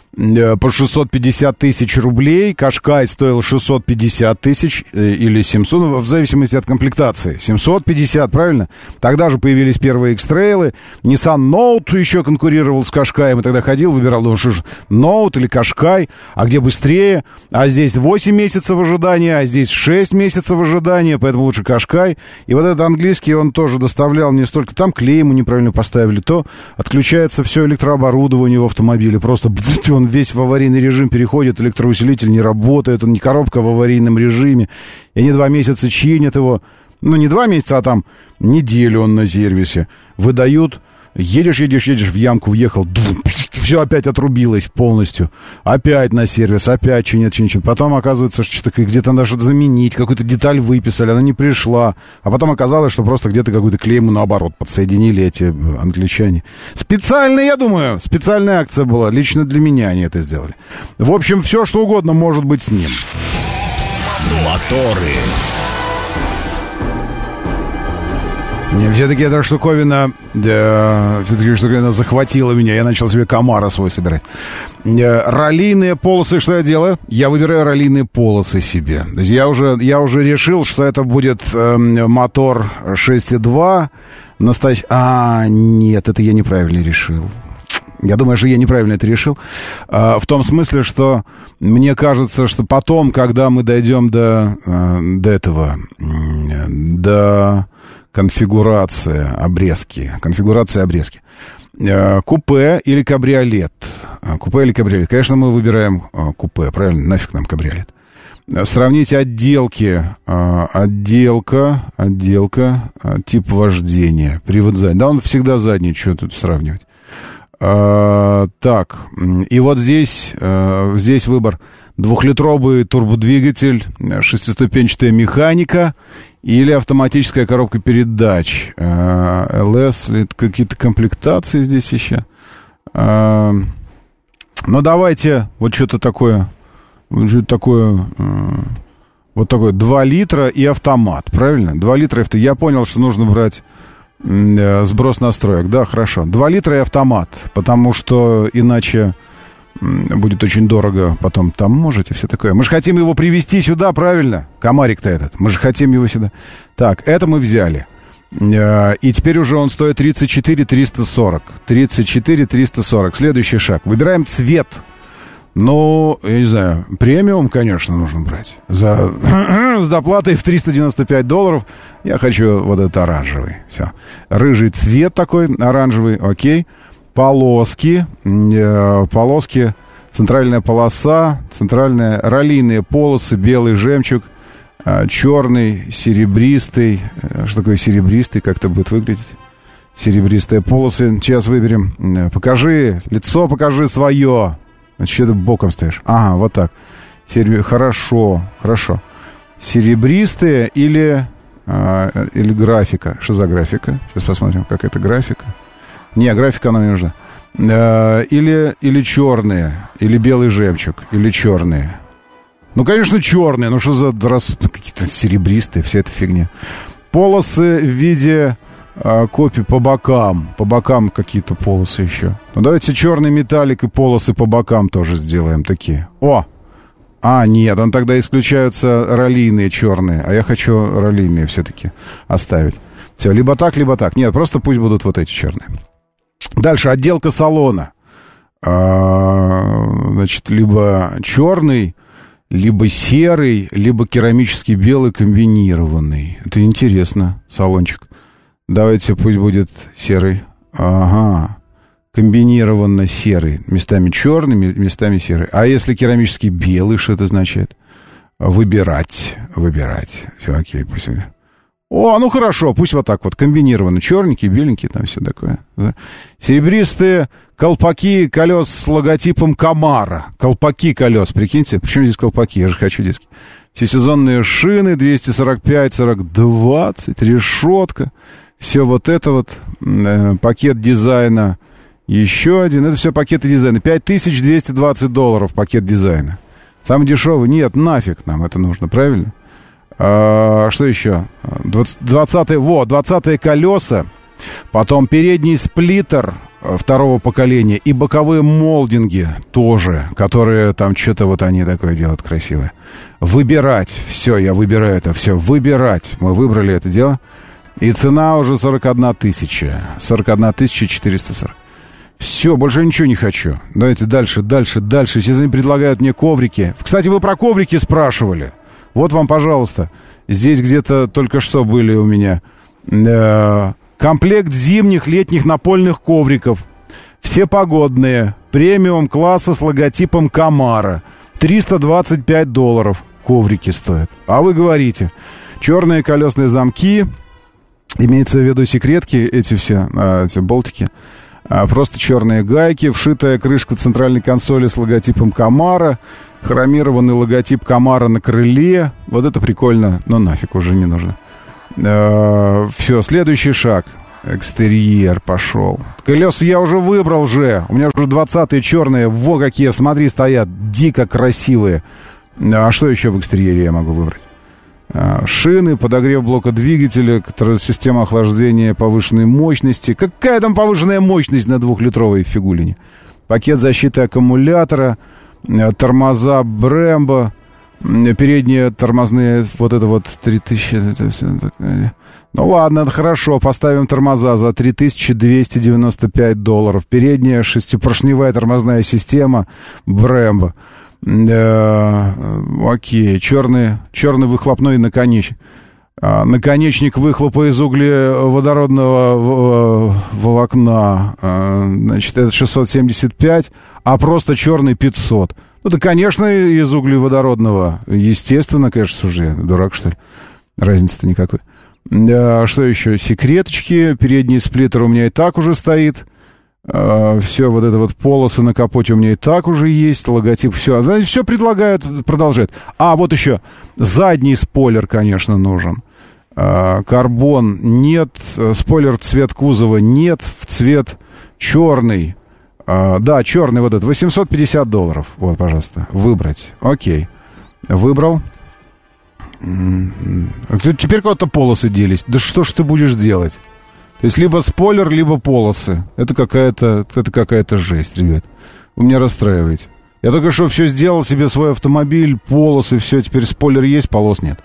по шестьсот пятьдесят тысяч рублей. Кашкай стоил шестьсот пятьдесят тысяч э, или семьсот, ну, в зависимости от комплектации. семьсот пятьдесят, правильно? Тогда же появились первые X-Trail. Nissan Note еще конкурировал с Кашкаем. И тогда ходил, выбирал, думал, что ж, Note или Кашкай, а где быстрее? А здесь восемь месяцев ожидания, а здесь шесть месяцев ожидания, поэтому лучше Кашкай. И вот этот английский он тоже доставлял не столько... Там клей ему неправильно поставили, то отключается все электрооборудование в автомобиле. Просто он весь в аварийный режим переходит, электроусилитель не работает, он не коробка в аварийном режиме. И они два месяца чинят его. Ну, не два месяца, а там неделю он на сервисе. Выдают Едешь, едешь, едешь, в ямку въехал, все опять отрубилось полностью. Опять на сервис, опять что-нибудь, что-нибудь. Потом оказывается, что что-то где-то надо что-то заменить, какую-то деталь выписали, она не пришла. А потом оказалось, что просто где-то какую-то клейму наоборот подсоединили эти англичане. Специально, я думаю, специальная акция была. Лично для меня они это сделали. В общем, все, что угодно может быть с ним. Моторы. Не, все-таки эта штуковина, да, все-таки штуковина захватила меня. Я начал себе Камаро свой собирать. Раллийные полосы, что я делаю? Я выбираю раллийные полосы себе. То есть я уже, я уже решил, что это будет э, мотор шесть и два. Настоящий... А, нет, это я неправильно решил. Я думаю, что я неправильно это решил. А, в том смысле, что мне кажется, что потом, когда мы дойдем до, до этого, до... Конфигурация обрезки. Конфигурация обрезки. Купе или кабриолет. Купе или кабриолет. Конечно, мы выбираем купе, правильно? Нафиг нам кабриолет. Сравните отделки. Отделка, отделка, тип вождения. Привод задний. Да, он всегда задний, что тут сравнивать. Так, и вот здесь, здесь выбор. Двухлитровый турбодвигатель, шестиступенчатая механика или автоматическая коробка передач. эл эс, какие-то комплектации здесь еще. Ну, давайте вот что-то такое, вот что-то такое, вот такое, два литра и автомат, правильно? два литра и автомат. Я понял, что нужно брать сброс настроек. Да, хорошо. два литра и автомат, потому что иначе... будет очень дорого потом таможить и все такое. Мы же хотим его привезти сюда, правильно? Комарик-то этот. Мы же хотим его сюда. Так, это мы взяли. И теперь уже он стоит тридцать четыре триста сорок. тридцать четыре триста сорок. Следующий шаг. Выбираем цвет. Ну, я не знаю, премиум, конечно, нужно брать. За, с доплатой в триста девяносто пять долларов я хочу вот этот оранжевый. Все. Рыжий цвет такой, оранжевый, окей. Полоски, э, полоски, центральная полоса, центральная, раллийные полосы, белый жемчуг, э, черный, серебристый. Э, что такое серебристый, как это будет выглядеть? Серебристые полосы. Сейчас выберем. Э, покажи, лицо покажи свое. Значит, что ты боком стоишь? Ага, вот так. Сереб... Хорошо, хорошо. Серебристые или, э, или графика? Что за графика? Сейчас посмотрим, как это графика. Не, графика нам не нужна. Или, или черные, или белый жемчуг, или черные. Ну, конечно, черные. Ну, что за раз какие-то серебристые, вся эта фигня. Полосы в виде а, копий по бокам. По бокам какие-то полосы еще. Ну, давайте черный металлик и полосы по бокам тоже сделаем такие. О! А, нет, он тогда исключаются раллийные черные. А я хочу раллийные все-таки оставить. Все, либо так, либо так. Нет, просто пусть будут вот эти черные. Дальше, отделка салона. А, значит, либо черный, либо серый, либо керамический белый комбинированный. Это интересно, салончик. Давайте, пусть будет серый. Ага, комбинированно серый. Местами черный, местами серый. А если керамический белый, что это означает? Выбирать, выбирать. Все, окей, пусть выбирать. О, ну хорошо, пусть вот так вот, комбинированно, черненький, беленький, там все такое. Да. Серебристые колпаки колес с логотипом Камаро. Колпаки колес, прикиньте, почему здесь колпаки, я же хочу диски. Всесезонные шины, двести сорок пять сорок двадцать, решетка. Все вот это вот, э, пакет дизайна, еще один, это все пакеты дизайна. пять тысяч двести двадцать долларов пакет дизайна. Самый дешевый, нет, нафиг нам это нужно, правильно? А, что еще? двадцатые, вот, двадцатые колеса, потом передний сплиттер второго поколения и боковые молдинги тоже, которые там что-то вот они такое делают красивое. Выбирать, все, я выбираю это, все, выбирать. Мы выбрали это дело. И цена уже сорок одна тысяча. сорок одна тысяча четыреста сорок. Все, больше ничего не хочу. Давайте дальше, дальше, дальше. Сейчас они предлагают мне коврики. Кстати, вы про коврики спрашивали. Вот вам, пожалуйста, здесь где-то только что были у меня э, комплект зимних, летних напольных ковриков. Все погодные. Премиум класса с логотипом Камаро. триста двадцать пять долларов коврики стоят. А вы говорите, черные колесные замки, Имеется в виду секретки, эти все, эти болтики. Просто черные гайки, вшитая крышка центральной консоли с логотипом Камара, хромированный логотип Камара на крыле. Вот это прикольно, но нафиг уже не нужно. Все, следующий шаг. Экстерьер пошел. Колеса я уже выбрал же. У меня уже двадцатые черные. Во какие, смотри, стоят. Дико красивые. А что еще в экстерьере я могу выбрать? Шины, подогрев блока двигателя, система охлаждения повышенной мощности. Какая там повышенная мощность на двухлитровой фигулине? Пакет защиты аккумулятора, тормоза Brembo, передние тормозные, вот это вот три тысячи. Это все такое. Ну ладно, хорошо, поставим тормоза за три тысячи двести девяносто пять долларов. Передняя шестипоршневая тормозная система Brembo. Да, окей, черный, черный выхлопной наконечник. А, наконечник выхлопа из углеводородного волокна. А, значит, это шестьсот семьдесят пять, а просто черный пятьсот. Ну, это, конечно, из углеводородного. Естественно, конечно, уже дурак, что ли. Разницы-то никакой. А, что еще? Секреточки. Передний сплиттер у меня и так уже стоит. Uh, все, вот это вот полосы на капоте у меня и так уже есть, логотип, все. Знаете, все предлагают, продолжают. А, вот еще задний спойлер, конечно, нужен. Uh, карбон нет, спойлер цвет кузова нет, в цвет черный. Uh, да, черный вот этот, восемьсот пятьдесят долларов. Вот, пожалуйста, выбрать. Окей, выбрал. Mm-hmm. Теперь куда-то полосы делись. Да что ж ты будешь делать? То есть либо спойлер, либо полосы. Это какая-то, это какая-то жесть, ребят. Вы меня расстраиваете. Я только что все сделал себе свой автомобиль, полосы, все, теперь спойлер есть, полос нет.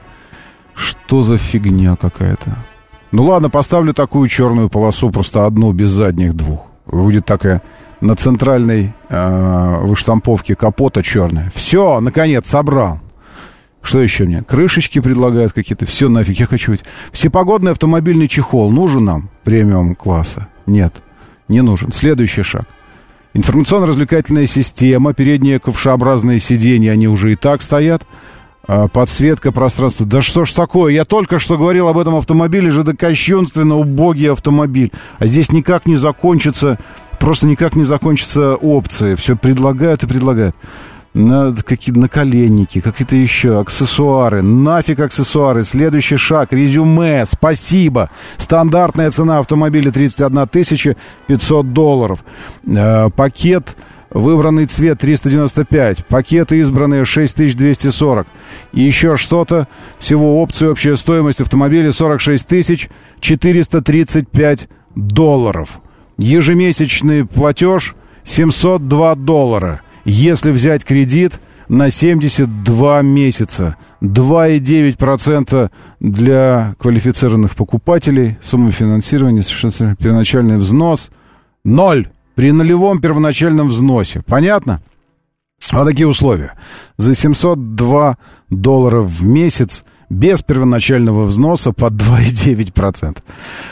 Что за фигня какая-то? Ну ладно, поставлю такую черную полосу, просто одну, без задних двух. Будет такая на центральной э, выштамповке капота черная. Все, наконец, собрал. Что еще мне? Крышечки предлагают какие-то. Все нафиг, я хочу... Всепогодный автомобильный чехол нужен нам? Премиум класса? Нет, не нужен. Следующий шаг. Информационно-развлекательная система. Передние ковшеобразные сиденья, они уже и так стоят. Подсветка пространства. Да что ж такое? Я только что говорил об этом автомобиле же. Да кощунственно убогий автомобиль. А здесь никак не закончится... Просто никак не закончатся опции. Все предлагают и предлагают. На, какие-то наколенники, какие-то еще аксессуары. Нафиг аксессуары. Следующий шаг. Резюме. Спасибо. Стандартная цена автомобиля тридцать одна тысяча пятьсот долларов. Э, пакет. Выбранный цвет триста девяносто пять. Пакеты избранные шесть тысяч двести сорок. И еще что-то. Всего опции, общая стоимость автомобиля сорок шесть тысяч четыреста тридцать пять долларов. Ежемесячный платеж семьсот два доллара. Если взять кредит на семьдесят два месяца, два целых девять десятых процента для квалифицированных покупателей, сумма финансирования, первоначальный взнос ноль при нулевом первоначальном взносе. Понятно? Вот такие условия. За семьсот два доллара в месяц без первоначального взноса по два целых девять десятых процента.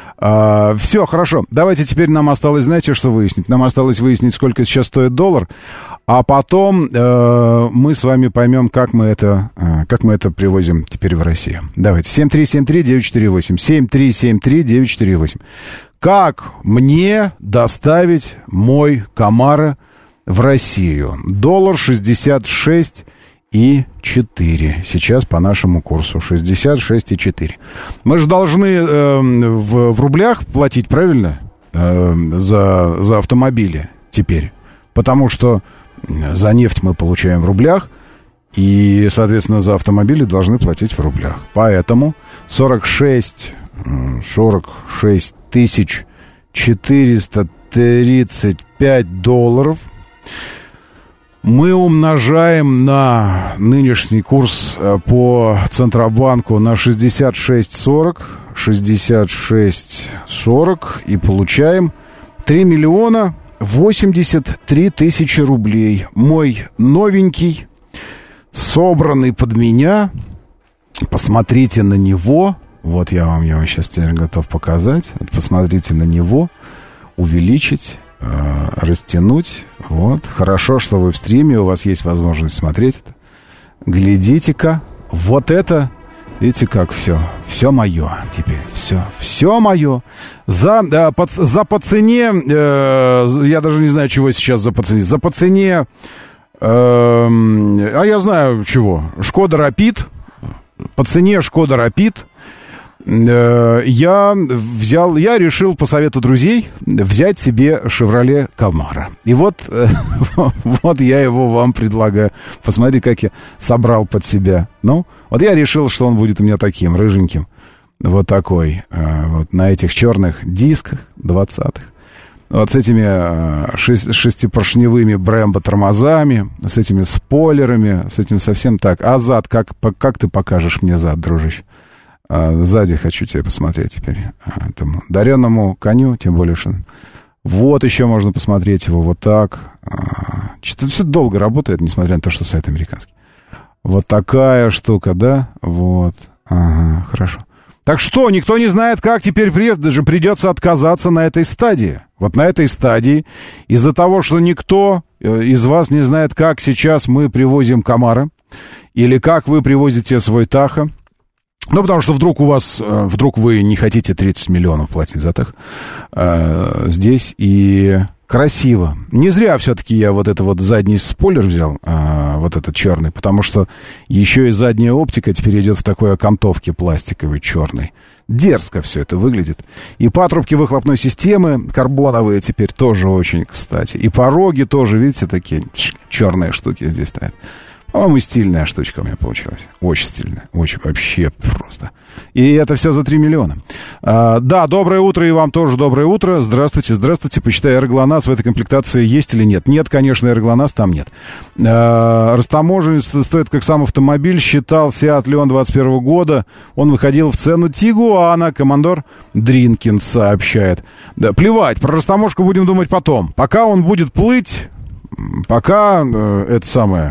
А, все, хорошо. Давайте теперь нам осталось, знаете, что выяснить? Нам осталось выяснить, сколько сейчас стоит доллар, а потом э, мы с вами поймем, как мы это, э, как мы это привозим теперь в Россию. Давайте. семь три семь три девять четыре восемь. семь три семь три девять четыре восемь. Как мне доставить мой Камаро в Россию? Доллар шестьдесят шесть и четыре. Сейчас по нашему курсу шестьдесят шесть и четыре. Мы же должны э, в, в рублях платить, правильно? Э, за, за автомобили теперь. Потому что за нефть мы получаем в рублях. И, соответственно, за автомобили должны платить в рублях. Поэтому сорок шесть тысяч четыреста тридцать пять долларов мы умножаем на нынешний курс по Центробанку на шестьдесят шесть сорок. шестьдесят шесть сорок. И получаем три миллиона восемьдесят три тысячи рублей. Мой новенький, собранный под меня. Посмотрите на него. Вот я вам его сейчас теперь готов показать. Вот посмотрите на него. Увеличить. Растянуть. Вот. Хорошо, что вы в стриме, у вас есть возможность смотреть это. Глядите-ка. Вот это Видите, как все, все мое теперь, все, все мое. За, да, по, за по цене, э, я даже не знаю, чего сейчас за по цене, за по цене, э, а я знаю чего, Шкода Рапид, по цене Шкода Рапид, э, я взял, я решил по совету друзей взять себе Chevrolet Camaro. И вот, э, вот я его вам предлагаю. Посмотри, как я собрал под себя. Ну, вот я решил, что он будет у меня таким, рыженьким. Вот такой. Э, вот на этих черных дисках двадцатых. Вот с этими э, шесть, шестипоршневыми Brembo тормозами, с этими спойлерами, с этим совсем так. А зад, как, как ты покажешь мне зад, дружище? А, сзади хочу тебе посмотреть теперь. А, этому дареному коню, тем более, что... Вот еще можно посмотреть его вот так. А, что-то все долго работает, несмотря на то, что сайт американский. Вот такая штука, да? Вот. Ага, хорошо. Так что, никто не знает, как теперь приехать, даже придется отказаться на этой стадии. Вот на этой стадии, из-за того, что никто из вас не знает, как сейчас мы привозим Камаро, или как вы привозите свой Тахо. Ну, потому что вдруг у вас, вдруг вы не хотите тридцать миллионов платить за Тахо э, здесь, и красиво. Не зря все-таки я вот это вот задний спойлер взял, э, вот этот черный, потому что еще и задняя оптика теперь идет в такой окантовке пластиковой черной. Дерзко все это выглядит. И патрубки выхлопной системы карбоновые теперь тоже очень кстати. И пороги тоже, видите, такие черные штуки здесь стоят. По-моему, стильная штучка у меня получилась. Очень стильная. Очень вообще просто. И это все за три миллиона. А, да, доброе утро, и вам тоже доброе утро. Здравствуйте, здравствуйте. Почитай, аэроглонасс в этой комплектации есть или нет? Нет, конечно, аэроглонасс там нет. А, растаможенец стоит как сам автомобиль. Считал Seat Leon двадцать первого года. Он выходил в цену Тигуана. Командор Дринкин сообщает. Да, плевать, про растаможку будем думать потом. Пока он будет плыть, пока э, это самое...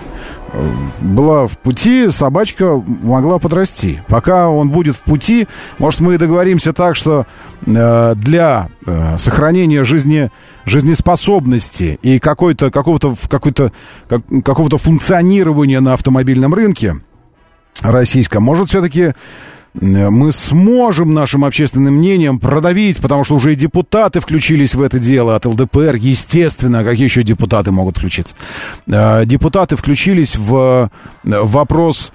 была в пути, собачка могла подрасти. Пока он будет в пути, может, мы и договоримся так, что э, для э, сохранения жизни, жизнеспособности и какой-то, какого-то, какой-то, как, какого-то функционирования на автомобильном рынке российском, может, все-таки мы сможем нашим общественным мнением продавить, потому что уже и депутаты включились в это дело от эл дэ пэ эр, естественно, какие еще депутаты могут включиться. Депутаты включились в вопрос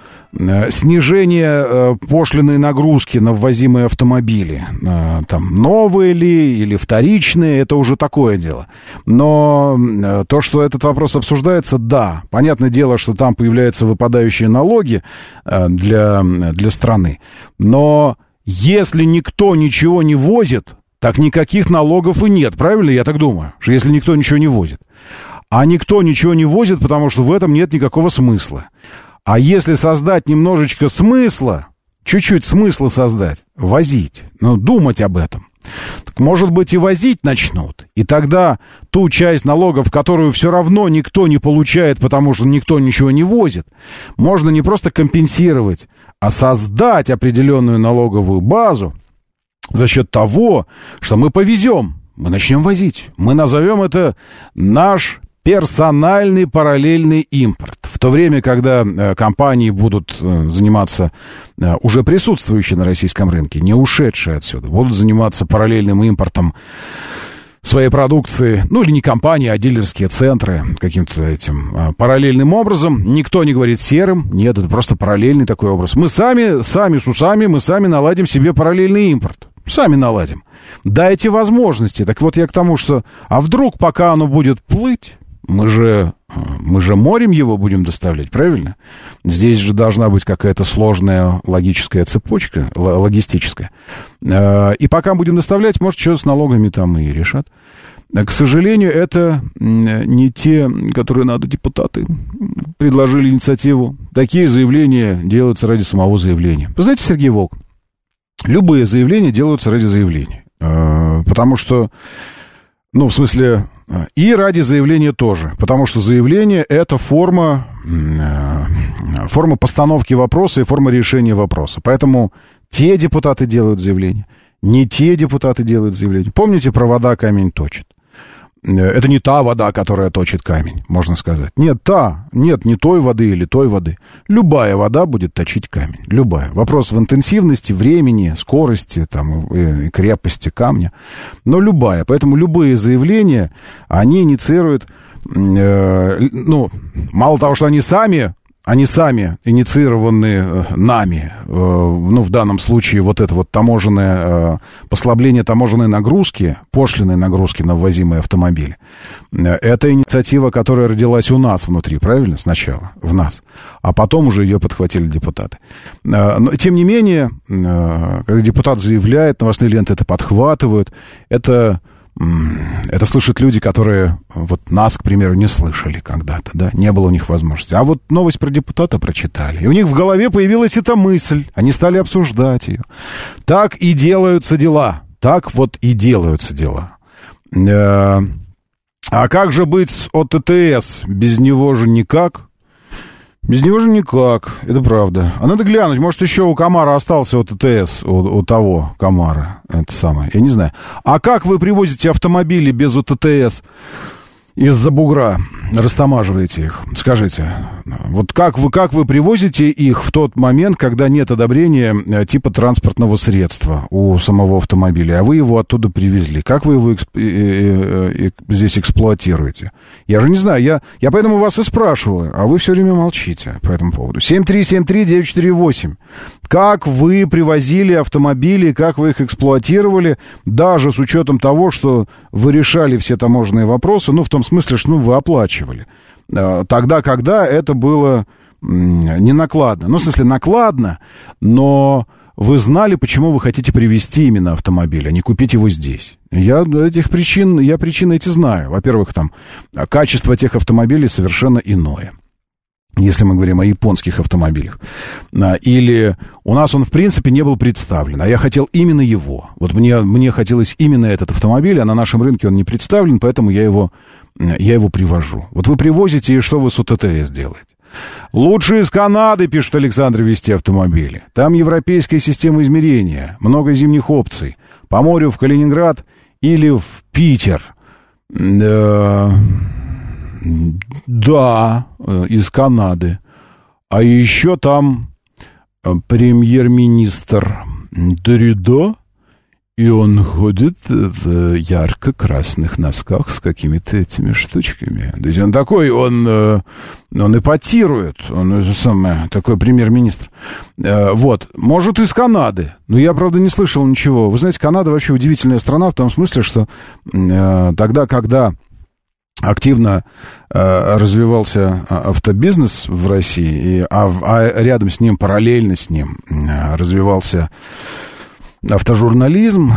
снижения пошлиной нагрузки на ввозимые автомобили. Там новые ли или вторичные, это уже такое дело. Но то, что этот вопрос обсуждается, да, понятное дело, что там появляются выпадающие налоги для, для страны. Но если никто ничего не возит, так никаких налогов и нет. Правильно, я так думаю, что если никто ничего не возит. А никто ничего не возит, потому что в этом нет никакого смысла. А если создать немножечко смысла, чуть-чуть смысла создать, возить, ну, думать об этом, так, может быть, и возить начнут. И тогда ту часть налогов, которую все равно никто не получает, потому что никто ничего не возит, можно не просто компенсировать, а создать определенную налоговую базу за счет того, что мы повезем, мы начнем возить. Мы назовем это наш персональный параллельный импорт. В то время, когда э, компании будут э, заниматься, э, уже присутствующие на российском рынке, не ушедшие отсюда, будут заниматься параллельным импортом своей продукции, ну или не компании, а дилерские центры каким-то этим э, параллельным образом. Никто не говорит серым, нет, это просто параллельный такой образ. Мы сами, сами с усами, мы сами наладим себе параллельный импорт. Сами наладим. Дайте возможности. Так вот я к тому, что... А вдруг, пока оно будет плыть, мы же, мы же морем его будем доставлять, правильно? Здесь же должна быть какая-то сложная логическая цепочка, логистическая. И пока будем доставлять, может, что с налогами там и решат. К сожалению, это не те, которые надо, депутаты предложили инициативу. Такие заявления делаются ради самого заявления. Вы знаете, Сергей Волк, любые заявления делаются ради заявления. Потому что, ну, в смысле... И ради заявления тоже, потому что заявление — это форма, форма постановки вопроса и форма решения вопроса. Поэтому те депутаты делают заявление, не те депутаты делают заявление. Помните, про вода камень точит. Это не та вода, которая точит камень, можно сказать. Нет, та, нет, не той воды или той воды. Любая вода будет точить камень, любая. Вопрос в интенсивности, времени, скорости, там, и крепости камня. Но любая. Поэтому любые заявления, они инициируют, э, ну, мало того, что они сами... Они сами инициированы нами, ну, в данном случае вот это вот таможенное, послабление таможенной нагрузки, пошлиной нагрузки на ввозимые автомобили. Это инициатива, которая родилась у нас внутри, правильно, сначала, в нас, а потом уже ее подхватили депутаты. Но, тем не менее, когда депутат заявляет, новостные ленты это подхватывают, это... Это слышат люди, которые вот нас, к примеру, не слышали когда-то, да, не было у них возможности. А вот новость про депутата прочитали, и у них в голове появилась эта мысль, они стали обсуждать ее. Так и делаются дела, так вот и делаются дела. А как же быть с О Тэ Тэ Эс? Без него же никак. Без него же никак, это правда. А надо глянуть, может, еще у Камара остался О Тэ Тэ Эс, у, у того Камара, это самое, я не знаю. А как вы привозите автомобили без О Тэ Тэ Эс из-за бугра, растамаживаете их? Скажите, вот как вы, как вы привозите их в тот момент, когда нет одобрения типа транспортного средства у самого автомобиля, а вы его оттуда привезли? Как вы его эксп... здесь эксплуатируете? Я же не знаю, я, я поэтому вас и спрашиваю, а вы все время молчите по этому поводу. семь три семь три девять четыре восемь. Как вы привозили автомобили, как вы их эксплуатировали, даже с учетом того, что вы решали все таможенные вопросы, ну, в том смысле, что ну, вы оплачивали. Тогда, когда это было не накладно. Ну, в смысле, накладно, но вы знали, почему вы хотите привезти именно автомобиль, а не купить его здесь. Я этих причин, я причины эти знаю. Во-первых, там, качество тех автомобилей совершенно иное. Если мы говорим о японских автомобилях. Или у нас он, в принципе, не был представлен, а я хотел именно его. Вот мне, мне хотелось именно этот автомобиль, а на нашем рынке он не представлен, поэтому я его, я его привожу. Вот вы привозите, и что вы с О Тэ Тэ Эс делаете? Лучше из Канады, пишет Александр, везти автомобили. Там европейская система измерения, много зимних опций. По морю в Калининград или в Питер. Да... Да, из Канады. А еще там премьер-министр Трюдо, и он ходит в ярко-красных носках с какими-то этими штучками. То есть он такой, он, он эпатирует, он самый, такой премьер-министр. Вот, может, из Канады. Но я, правда, не слышал ничего. Вы знаете, Канада вообще удивительная страна в том смысле, что тогда, когда... активно э, развивался автобизнес в России, и, а, а рядом с ним, параллельно с ним, э, развивался автожурнализм,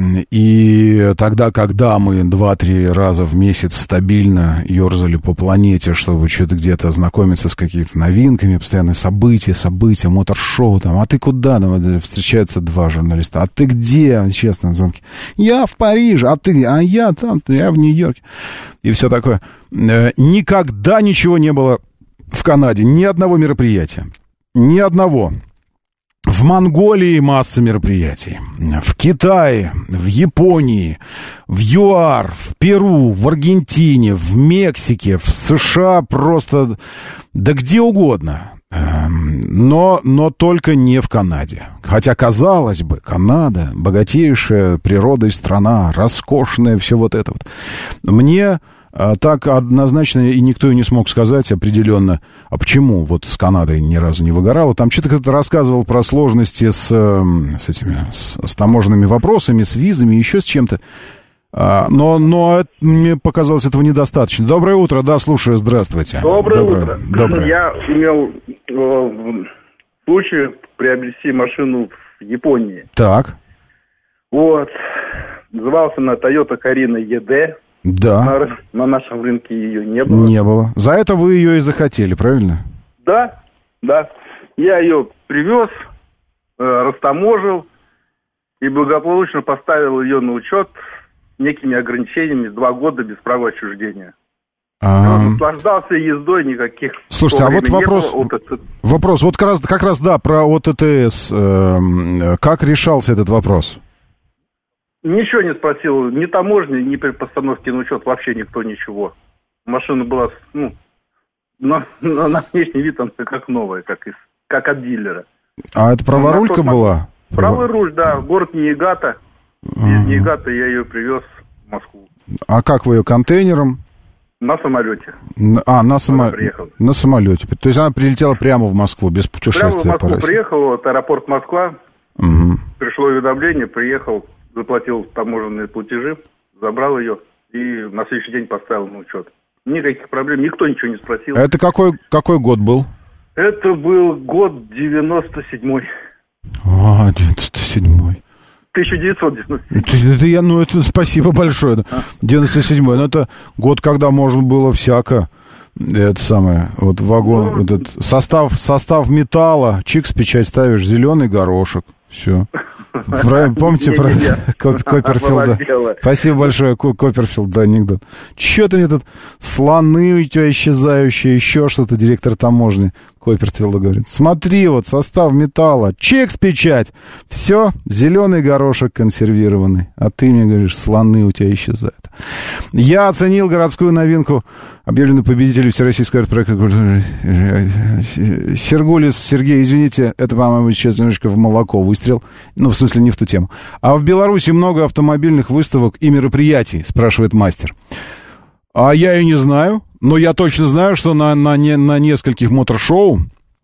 и тогда, когда мы два-три раза в месяц стабильно ерзали по планете, чтобы что-то где-то ознакомиться с какими-то новинками, постоянные события, события, мотор-шоу, там, а ты куда? Там, встречаются два журналиста, а ты где? Честно, звонки. Я в Париже, а ты? А я там, я в Нью-Йорке. И все такое. Никогда ничего не было в Канаде, ни одного мероприятия, ни одного. В Монголии масса мероприятий, в Китае, в Японии, в ЮАР, в Перу, в Аргентине, в Мексике, в США, просто да где угодно, но, но только не в Канаде. Хотя, казалось бы, Канада, богатейшая природой страна, роскошная, все вот это вот. Мне... Так однозначно и никто и не смог сказать определенно, а почему вот с Канадой ни разу не выгорало. Там что-то кто-то рассказывал про сложности с, с этими, с, с таможенными вопросами, с визами, еще с чем-то. Но, но мне показалось этого недостаточно. Доброе утро, да, слушаю, здравствуйте. Доброе, Доброе утро. Доброе. Я имел э, случай приобрести машину в Японии. Так. Вот. Назывался она Toyota Carina и ди. Да. На, на нашем рынке ее не было. Не было. За это вы ее и захотели, правильно? Да, да. Я ее привез, э, растаможил и благополучно поставил ее на учет с некими ограничениями, два года без права отчуждения. А... Наслаждался ездой, никаких. Слушайте, а вот вопрос, вопрос, вот как раз, как раз да, про О Тэ Тэ Эс. Э, как решался этот вопрос? Ничего не спросил, ни таможни, ни при постановке на учет, вообще никто ничего. Машина была, ну, на, на, на внешний вид она как новая, как, из, как от дилера. А это праворулька ну, была? Правый руль, да, город Ниигата. Из Ниигата я ее привез в Москву. А как вы ее, контейнером? На самолете. А, на, само... на самолете. То есть она прилетела прямо в Москву, без путешествия? Прямо в Москву приехала, вот, аэропорт Москва. Угу. Пришло уведомление, приехал, заплатил таможенные платежи, забрал ее и на следующий день поставил на учет. Никаких проблем, никто ничего не спросил. Это какой, какой год был? Это был год девяносто седьмой. А, девяносто седьмой. тысяча девятьсот девяносто седьмой. Это, я, ну, это спасибо большое. А? девяносто седьмой. Ну, это год, когда можно было всяко. Это самое, вот вагон, ну, вот этот состав, состав металла, чикс, печать ставишь, зеленый горошек. Все. Помните про Копперфилда? Спасибо большое, Копперфилд, да, анекдот. Че ты мне тут, слоны у тебя исчезающие, еще что-то, директор таможни Копперфилда говорит. Смотри, вот состав металла, чекс, печать, все, зеленый горошек консервированный. А ты мне говоришь, слоны у тебя исчезают. Я оценил городскую новинку, объявленную победителем Всероссийского проекта Сергулис Сергей, извините, это, по-моему, сейчас немножко в молоко выстрел. Ну, в смысле, не в ту тему. А в Беларуси много автомобильных выставок и мероприятий, спрашивает мастер. А я и не знаю, но я точно знаю, что на, на, не, на нескольких мотор-шоу,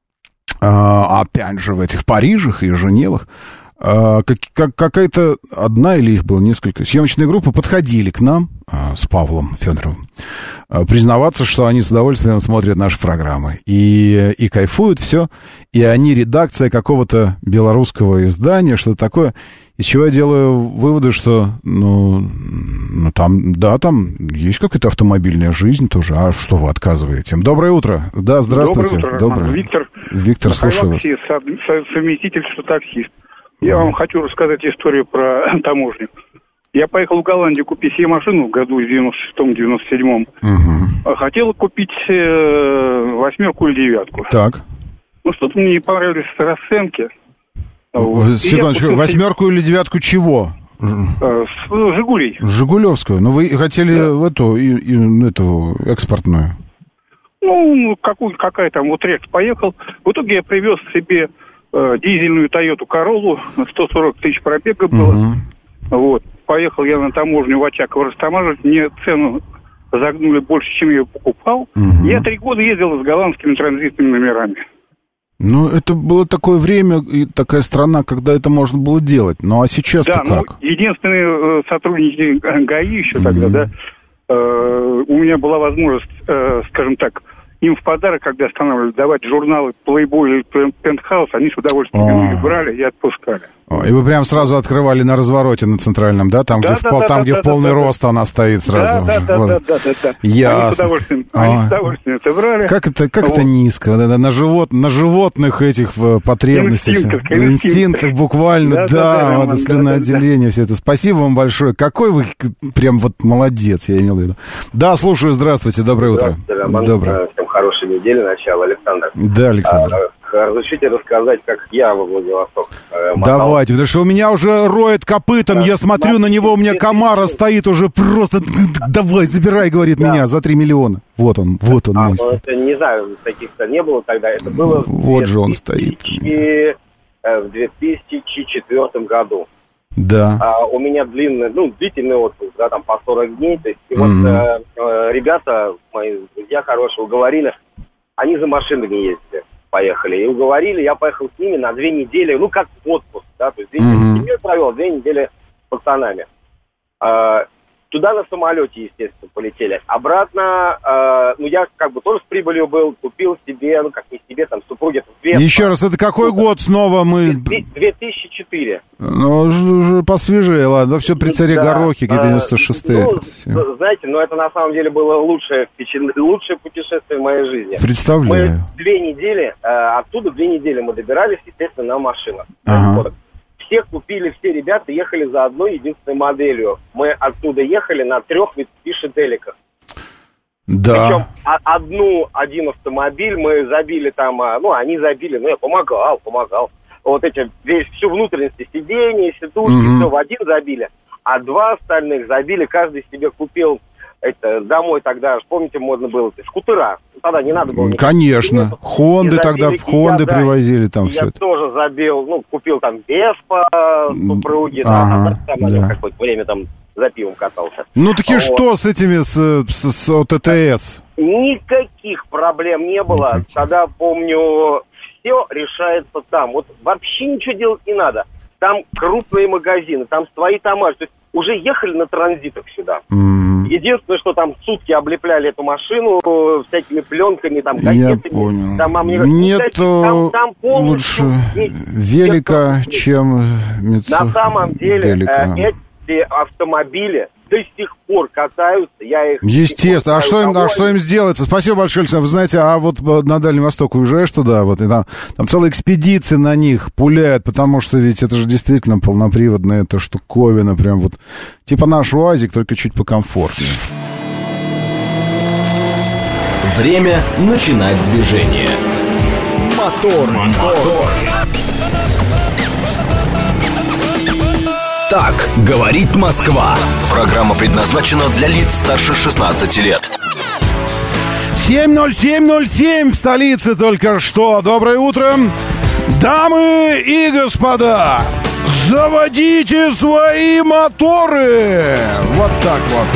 а, опять же, в этих Парижах и Женевах, а, как, как, какая-то одна или их было несколько, съемочные группы подходили к нам а, с Павлом Федоровым а, признаваться, что они с удовольствием смотрят наши программы и, и кайфуют, все. И они редакция какого-то белорусского издания, что-то такое. Из чего я делаю выводы, что, ну, ну, там, да, там есть какая-то автомобильная жизнь тоже. А что вы отказываете? Доброе утро. Да, здравствуйте. Доброе утро. Доброе. Виктор. Виктор, слушаю вас. Совместитель, что таксист. Я вам хочу рассказать историю про таможню. Я поехал в Голландию купить себе машину в году девяносто шестом девяносто седьмом. Угу. Хотел купить э, восьмерку или девятку. Так. Ну, что-то мне не понравились расценки. Вот. Секундочку, восьмерку или девятку чего? С Жигулей. Жигулевскую. Ну, вы хотели да. в эту, и, и, эту экспортную? Ну, какую, какая там, вот Рекс поехал. В итоге я привез себе э, дизельную Тойоту Короллу, сто сорок тысяч пробега было. Угу. Вот. Поехал я на таможню в Очаково растамаживать, мне цену загнули больше, чем я ее покупал. Угу. Я три года ездил с голландскими транзитными номерами. Ну, это было такое время и такая страна, когда это можно было делать. Ну, а сейчас-то да, как? Ну, единственные э, сотрудники ГАИ еще mm-hmm. тогда, да, э, у меня была возможность, э, скажем так, им в подарок, когда останавливали, давать журналы Playboy или Penthouse, они с удовольствием их брали и отпускали. О, и вы прям сразу открывали на развороте на центральном, да? Там, да, где, да, в, пол, да, там, да, где да, в полный да, рост да. она стоит сразу. Да, да, вот. да, да, да, да. Я... Они с удовольствием, они с удовольствием это брали. Как это, как вот. это низко, да, да, на, живот, на животных этих потребностях. Инстинктах, инстинктах буквально, да, да, да, да, вот, слюноотделение, да, да. все это. Спасибо вам большое. Какой вы прям вот молодец, я имел в виду. Да, слушаю, здравствуйте, доброе утро. Доброе. Всем хорошей недели, начало, Александр. Да, Александр. А, разрешите рассказать, как я во Владивосток э, Давайте, потому что у меня уже роет копытом, да, я смотрю на него, у меня Камара стоит уже просто, давай, забирай, говорит, да. меня за три миллиона. Вот он, вот он. А, ну, это, не знаю, таких-то не было тогда, это было вот же он стоит. в две тысячи четвёртом году. Да. А, у меня длинный, ну, длительный отпуск, да, там по сорок дней, то есть, и вот mm-hmm. э, э, ребята, мои друзья хорошие, уговорили, они за машинами ездили, поехали, и уговорили, я поехал с ними на две недели, ну, как отпуск, да, то есть, две недели mm-hmm. с семьей провел, две недели с пацанами. А, туда на самолете, естественно, полетели. Обратно, э, ну, я как бы тоже с прибылью был, купил себе, ну, как не себе, там, супруге. Еще раз, это какой ну, год снова мы... две тысячи четыре. Ну, уже посвежее, ладно, все при царе да, Горохе, девяносто шестые. Ну, знаете, ну, это на самом деле было лучшее, лучшее путешествие в моей жизни. Представляю. Мы две недели, э, оттуда две недели мы добирались, естественно, на машинах. Ага. Все купили, все ребята ехали за одной единственной моделью. Мы оттуда ехали на трех Mitsubishi Delic'ах. Да. Причем одну, один автомобиль мы забили там, ну, они забили, ну, я помогал, помогал. Вот эти, весь, всю внутренность сидений, сидушки, mm-hmm. все в один забили. а два остальных забили, каждый себе купил это, домой тогда, помните, модно было, скутера. Тогда не надо было... Конечно, Хонды тогда, в Хонды я, привозили да, там все я это. Я тоже забил, ну, купил там Веспа, супруги, ага, да, там, да. какое-то время там за пивом катался. Ну, таки вот. Что с этими, с, с, с о тэ тэ эс? Никаких проблем не было. Никаких. Тогда, помню, все решается там. Вот вообще ничего делать не надо. Там крупные магазины, там свои томаты. То есть уже ехали на транзитах сюда. Mm-hmm. Единственное, что там сутки облепляли эту машину всякими пленками, там, газетами. Я понял. Там, мне, Нет, там, там лучше велика, чем... На самом деле, э, эти автомобили до сих пор катаются. Я их Естественно. А что, им, а что им сделается? Спасибо большое, Александр. Вы знаете, а вот на Дальний Восток уезжаешь туда, вот, и там, там целые экспедиции на них пуляют, потому что ведь это же действительно полноприводная эта штуковина, прям вот, типа наш УАЗик, только чуть покомфортнее. Время начинать движение. Мотор, мотор. Так говорит Москва. Программа предназначена для лиц старше шестнадцати лет. семь ноль семь ноль семь в столице только что. Доброе утро, дамы и господа. Заводите свои моторы. Вот так вот.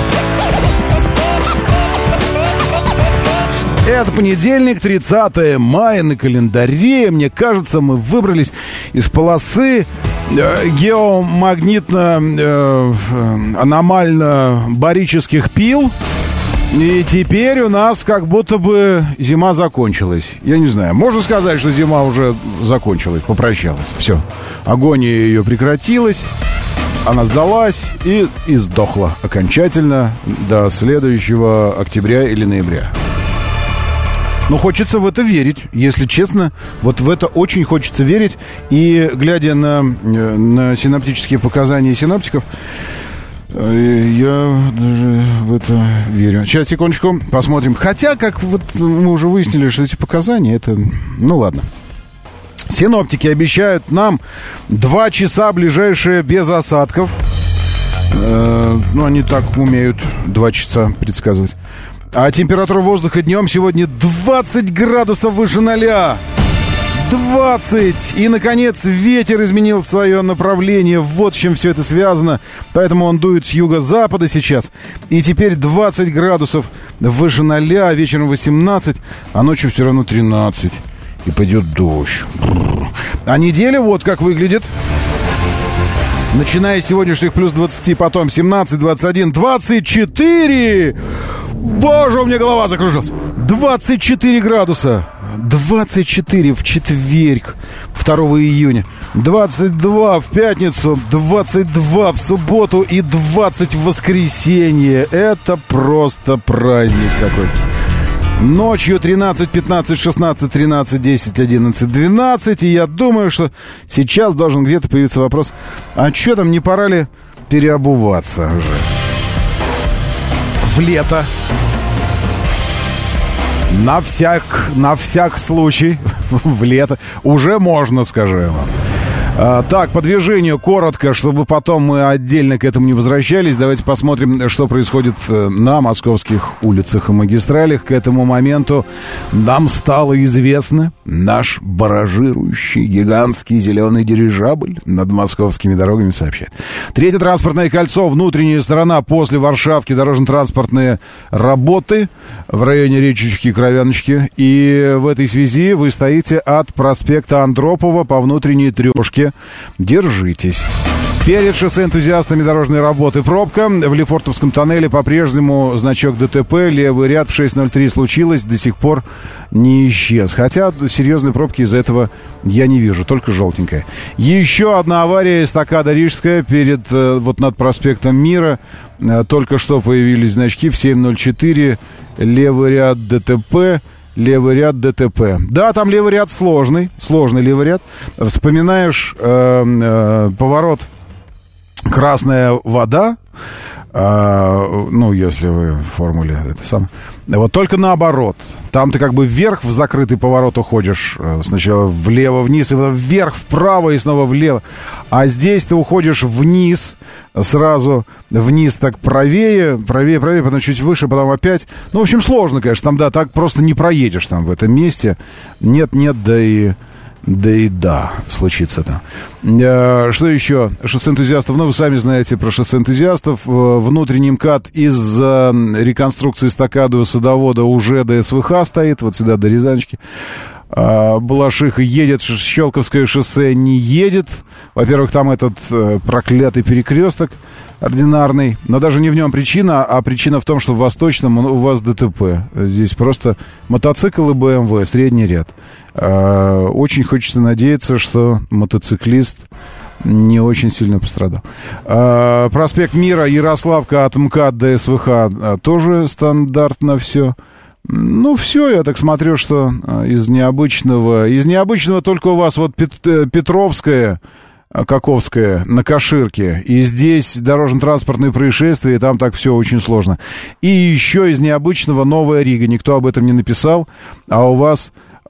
Это понедельник, тридцатое мая на календаре. Мне кажется, мы выбрались из полосы э, геомагнитно-аномально-барических э, пил. И теперь у нас как будто бы зима закончилась. Я не знаю, можно сказать, что зима уже закончилась, попрощалась. Все, агония ее прекратилась. Она сдалась и, и сдохла окончательно до следующего октября или ноября. Но хочется в это верить, если честно. Вот в это очень хочется верить. И глядя на, на синоптические показания синоптиков, я даже в это верю. Сейчас, секундочку, посмотрим. Хотя, как вот мы уже выяснили, что эти показания, это... Ну, ладно. Синоптики обещают нам два часа ближайшие без осадков. Э, ну, они так умеют два часа предсказывать. А температура воздуха днем сегодня двадцать градусов выше ноля. двадцать! И, наконец, ветер изменил свое направление. Вот с чем все это связано. Поэтому он дует с юго-запада сейчас. И теперь двадцать градусов выше ноля, вечером восемнадцать, а ночью все равно тринадцать. И пойдет дождь. А неделя вот как выглядит. Начиная с сегодняшних плюс двадцать, потом семнадцать, двадцать один, двадцать четыре. Боже, у меня голова закружилась. двадцать четыре градуса. двадцать четыре в четверг, второго июня. двадцать два в пятницу, двадцать два в субботу и двадцать в воскресенье. Это просто праздник какой-то. Ночью тринадцать, пятнадцать, шестнадцать, тринадцать, десять, одиннадцать, двенадцать. И я думаю, что сейчас должен где-то появиться вопрос: а что там, не пора ли переобуваться уже? В лето. На всяк, на всяк случай. В лето. Уже можно, скажу я вам. А, так, по движению коротко, чтобы потом мы отдельно к этому не возвращались. Давайте посмотрим, что происходит на московских улицах и магистралях. К этому моменту нам стало известно: наш баражирующий гигантский зеленый дирижабль над московскими дорогами сообщает. Третье транспортное кольцо, внутренняя сторона, после Варшавки, дорожно-транспортные работы в районе речечки Кровяночки. И в этой связи вы стоите от проспекта Андропова по внутренней трешке. Держитесь. Перед шоссе энтузиастами дорожной работы пробка. В Лефортовском тоннеле по-прежнему значок ДТП. Левый ряд в шесть ноль три случилось, до сих пор не исчез. Хотя серьезной пробки из-за этого я не вижу, только желтенькая. Еще одна авария, эстакада Рижская, перед, вот над проспектом Мира. Только что появились значки в семь ноль четыре. Левый ряд ДТП. Левый ряд ДТП. Да, там левый ряд сложный. Сложный левый ряд. Вспоминаешь э, э, поворот Красная Вода. А, ну, если вы в формуле это самое. Вот только наоборот. Там ты как бы вверх в закрытый поворот уходишь. Сначала влево-вниз, и потом вверх, вправо и снова влево. А здесь ты уходишь вниз, сразу вниз так правее, правее, правее, потом чуть выше, потом опять. Ну, в общем, сложно, конечно. Там, да, так просто не проедешь там в этом месте. Нет-нет, да и... Да и да, случится там. Что еще? Шоссе энтузиастов. Ну, вы сами знаете про шоссе энтузиастов. Внутренний МКАД из-за реконструкции эстакады у садовода уже до СВХ стоит. Вот сюда до Рязаночки. Балашиха едет, Щелковское шоссе не едет. Во-первых, там этот проклятый перекресток ординарный. Но даже не в нем причина, а причина в том, что в Восточном у вас ДТП. Здесь просто мотоцикл и БМВ, средний ряд. Очень хочется надеяться, что мотоциклист не очень сильно пострадал. Проспект Мира, Ярославка от МКАД до СВХ тоже стандартно все. Ну, все, я так смотрю, что из необычного... Из необычного только у вас вот Пет, Петровская, Каковская на Каширке. И здесь дорожно-транспортные происшествия, и там так все очень сложно. И еще из необычного Новая Рига. Никто об этом не написал. А у вас,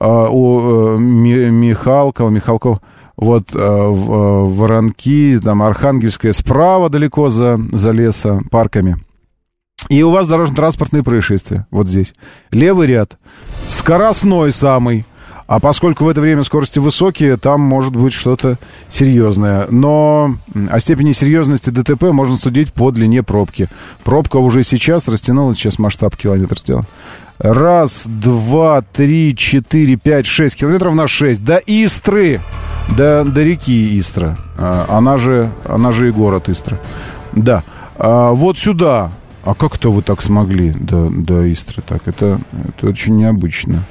у Михалкова, Михалков, вот Воронки, там Архангельская справа далеко за, за лесопарками. И у вас дорожно-транспортные происшествия. Вот здесь. Левый ряд. Скоростной самый. А поскольку в это время скорости высокие, там может быть что-то серьезное. Но о степени серьезности ДТП можно судить по длине пробки. Пробка уже сейчас растянулась. Сейчас масштаб километр сделал. Раз, два, три, четыре, пять, шесть километров на шесть. До Истры. До, до реки Истра. Она же, она же и город Истра. Да. А вот сюда... А как это вы так смогли до, до Истры? Так, это, это очень необычно.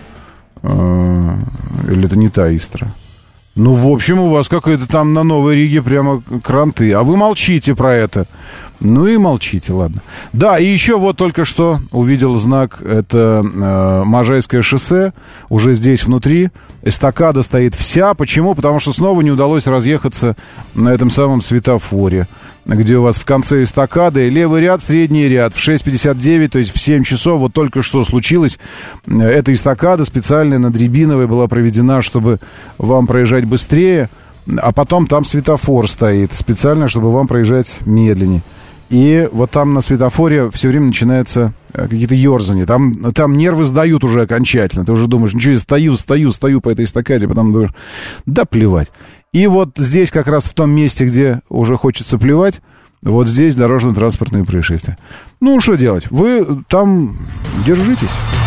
Или это не та Истра? Ну, в общем, у вас какой-то там на Новой Риге прямо кранты. А вы молчите про это. Ну и молчите, ладно. Да, и еще вот только что увидел знак. Это э, Можайское шоссе. Уже здесь внутри. Эстакада стоит вся. Почему? Потому что снова не удалось разъехаться на этом самом светофоре, где у вас в конце эстакады левый ряд, средний ряд в шесть пятьдесят девять, то есть в семь часов, вот только что случилось. Эта эстакада специальная над Рябиновой была проведена, чтобы вам проезжать быстрее, а потом там светофор стоит специально, чтобы вам проезжать медленнее. И вот там на светофоре все время начинаются какие-то ерзания. Там, там нервы сдают уже окончательно. Ты уже думаешь, ничего, я стою, стою, стою по этой эстакаде, потом думаешь, да плевать. И вот здесь как раз в том месте, где уже хочется плевать, вот здесь дорожно-транспортные происшествия. Ну, что делать? Вы там держитесь.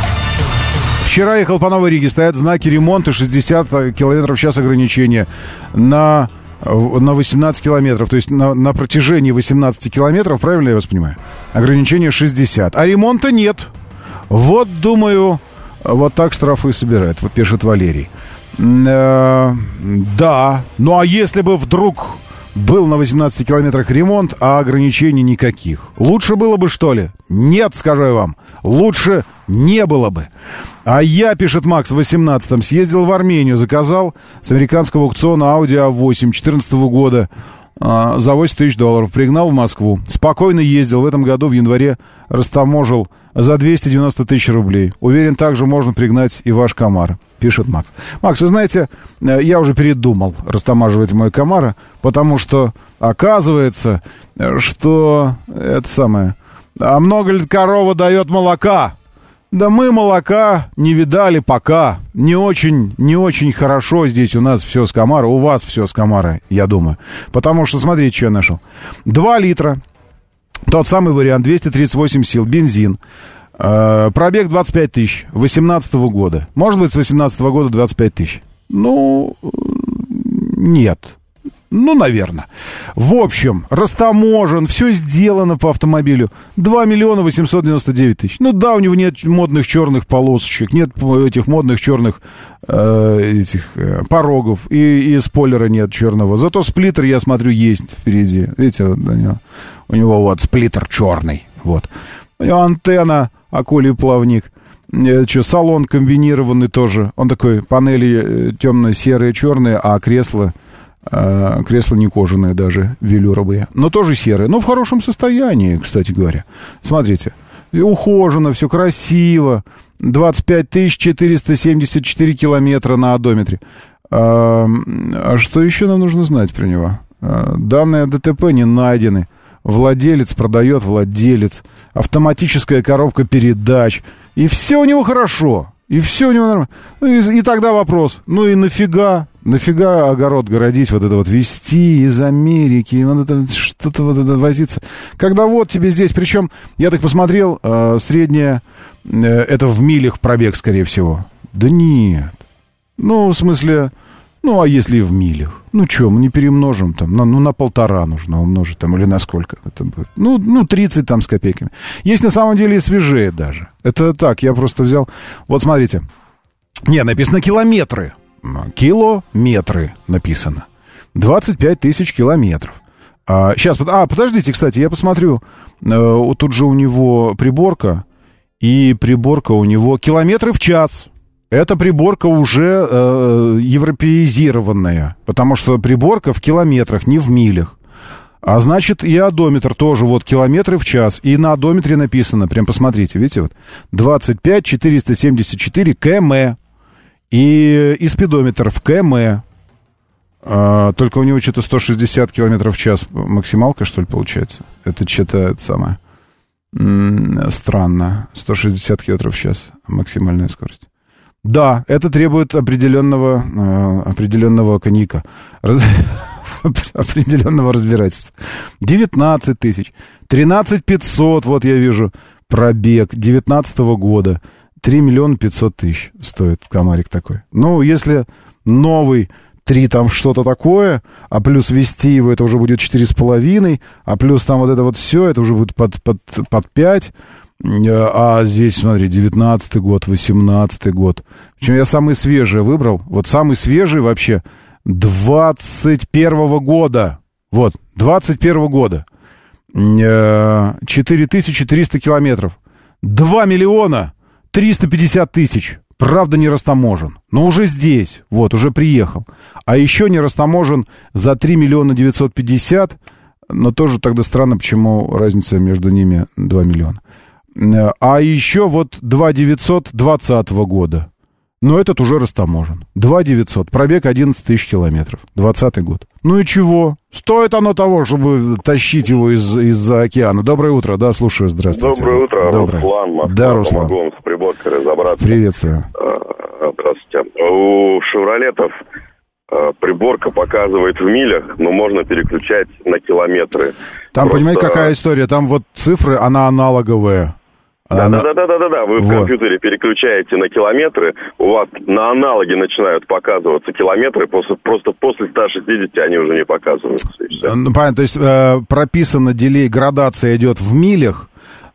Вчера ехал по Новой Риге, стоят знаки ремонта, шестьдесят километров в час ограничения на, на восемнадцать километров. То есть на, на протяжении восемнадцати километров, правильно я вас понимаю? Ограничение шестьдесят. А ремонта нет. Вот, думаю, вот так штрафы собирают, вот пишет Валерий. Э, да, ну а если бы вдруг был на восемнадцати километрах ремонт, а ограничений никаких, лучше было бы, что ли? Нет, скажу я вам, лучше не было бы. А я, пишет Макс, в восемнадцатом съездил в Армению, заказал с американского аукциона Audi а восемь четырнадцатого года э, за восемь тысяч долларов, пригнал в Москву, спокойно ездил, в этом году в январе растаможил за двести девяносто тысяч рублей. Уверен, также можно пригнать и ваш Камаро, пишет Макс. Макс, вы знаете, я уже передумал растамаживать мой Камаро, потому что оказывается, что это самое... А много ли корова дает молока? Да мы молока не видали пока. Не очень, не очень хорошо здесь у нас все с Камаро. У вас все с Камаро, я думаю. Потому что, смотрите, что я нашел. Два литра. Тот самый вариант, двести тридцать восемь сил, бензин. Э, пробег двадцать пять тысяч, восемнадцатого года. Может быть, с восемнадцатого года двадцать пять тысяч? Ну, нет. Ну, наверное. В общем, растаможен, все сделано по автомобилю. два миллиона восемьсот девяносто девять тысяч. Ну да, у него нет модных черных полосочек, нет этих модных черных э, этих э, порогов, и, и спойлера нет черного. Зато сплиттер, я смотрю, есть впереди. Видите, вот у него, у него вот сплиттер черный. Вот. У него антенна, акулий плавник. Э, что, салон комбинированный тоже. Он такой, панели темно-серые, черные, а кресло А, кресла не кожаные даже, велюровые. Но тоже серые. Но в хорошем состоянии, кстати говоря. Смотрите. Ухожено, все красиво. двадцать пять тысяч четыреста семьдесят четыре километра на одометре. А, а что еще нам нужно знать про него? А, данные ДТП не найдены. Владелец продает владелец. Автоматическая коробка передач. И все у него хорошо. И все у него нормально. Ну, и, и тогда вопрос. Ну и нафига? Нафига огород городить, вот это вот везти из Америки, вот это, что-то вот это возиться. Когда вот тебе здесь, причем, я так посмотрел, э, средняя, э, это в милях пробег, скорее всего. Да нет. Ну, в смысле, ну, а если и в милях? Ну, что, мы не перемножим там, на, ну, на полтора нужно умножить там, или на сколько это будет? Ну, ну, тридцать там с копейками. Есть на самом деле и свежее даже. Это так, я просто взял, вот смотрите. Не, написано километры. Километры написано. двадцать пять тысяч километров. А, сейчас, а, подождите, кстати, я посмотрю. Э, тут же у него приборка. И приборка у него километры в час. Это приборка уже э, европеизированная. Потому что приборка в километрах, не в милях. А значит, и одометр тоже вот километры в час. И на одометре написано, прям посмотрите, видите, вот двадцать пять четыреста семьдесят четыре км. И, и спидометр в км. А, только у него что-то сто шестьдесят километров в час максималка, что ли, получается? Это что-то это самое м-м, странно. сто шестьдесят километров в час максимальная скорость. Да, это требует определенного, э, определенного коньяка. Раз... определенного разбирательства. девятнадцать тысяч. тринадцать пятьсот, вот я вижу, пробег девятнадцатого года. три миллиона пятьсот тысяч стоит комарик такой. Ну, если новый три там что-то такое, а плюс вести его, это уже будет четыре с половиной, а плюс там вот это вот все, это уже будет под, под, под пять. А здесь, смотри, девятнадцатый год, восемнадцатый год. Причем я самый свежий выбрал. Вот самый свежий вообще двадцать первого года. Вот, двадцать первого года. четыре тысячи триста километров. два миллиона триста пятьдесят тысяч. Правда, не растаможен. Но уже здесь. Вот, уже приехал. А еще не растаможен за три миллиона девятьсот пятьдесят. Но тоже тогда странно, почему разница между ними два миллиона. А еще вот два девятьсот двадцатого года. Но этот уже растаможен. два девятьсот. Пробег одиннадцать тысяч километров. двадцатый год. Ну и чего? Стоит оно того, чтобы тащить его из, из-за океана. Доброе утро. Да, слушаю. Здравствуйте. Доброе утро. Доброе. Руслан, Москва. Да, Руслан. Помогу вам с приборкой разобраться. Приветствую. Здравствуйте. У «Шевролетов» приборка показывает в милях, но можно переключать на километры. Там, Просто... понимаете, какая история? Там вот цифры, она аналоговая. Да, Она... да, да, да, да, да. Вы вот. В компьютере переключаете на километры, у вас на аналоге начинают показываться километры, после, просто после ста шестидесяти они уже не показываются. Ну, понятно, то есть э, прописано дилей, градация идет в милях,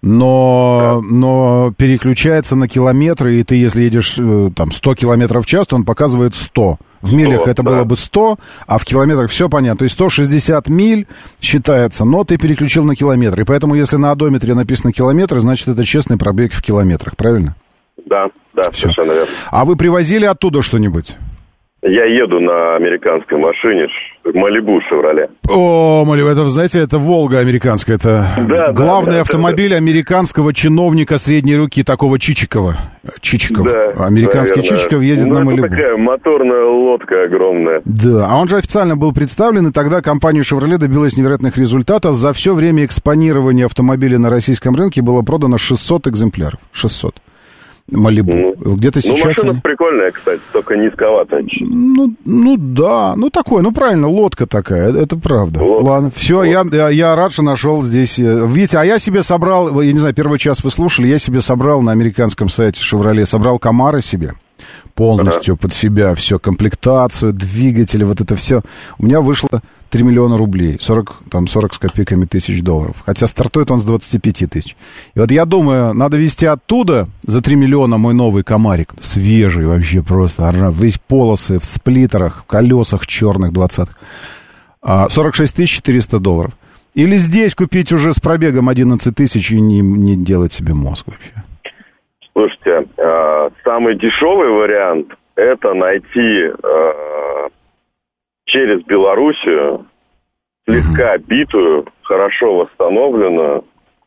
но, да. но переключается на километры, и ты, если едешь э, там сто километров в час, то он показывает сто. В милях сто, это да. было бы сто, а в километрах все понятно. То есть сто шестьдесят миль считается, но ты переключил на километры. И поэтому, если на одометре написано километры, значит, это честный пробег в километрах, правильно? Да, да, все. Совершенно верно. А вы привозили оттуда что-нибудь? Я еду на американской машине, Малибу «Шевроле». О, Малибу, это, знаете, это Волга американская. Это да, главный да, автомобиль да, да. американского чиновника средней руки, такого Чичикова. Чичиков. Да, Американский наверное. Чичиков ездит ну, на Малибу. Это такая моторная лодка огромная. Да, а он же официально был представлен, и тогда компания «Шевроле» добилась невероятных результатов. За все время экспонирования автомобиля на российском рынке было продано шестьсот экземпляров. шестьсот. Малибу. Ну, где-то сейчас... Ну, машина они... прикольная, кстати, только низковатая. Ну, ну, да, ну, такой, ну, правильно, лодка такая, это правда. Лодка. Ладно, все, я, я, я рад, что нашел здесь... Видите, а я себе собрал, я не знаю, первый час вы слушали, я себе собрал на американском сайте «Шевроле», собрал Камаро себе, полностью ага. под себя, все, комплектацию, двигатели, вот это все. У меня вышло три миллиона рублей, сорок, там, сорок с копейками тысяч долларов. Хотя стартует он с двадцати пяти тысяч. И вот я думаю, надо везти оттуда за три миллиона мой новый Камарик. Свежий вообще просто. Весь полосы в сплиттерах, в колесах черных двадцатых. сорок шесть тысяч четыреста долларов. Или здесь купить уже с пробегом одиннадцать тысяч и не, не делать себе мозг вообще. Слушайте, э, самый дешевый вариант это найти... Э, через Белоруссию, слегка битую, хорошо восстановленную.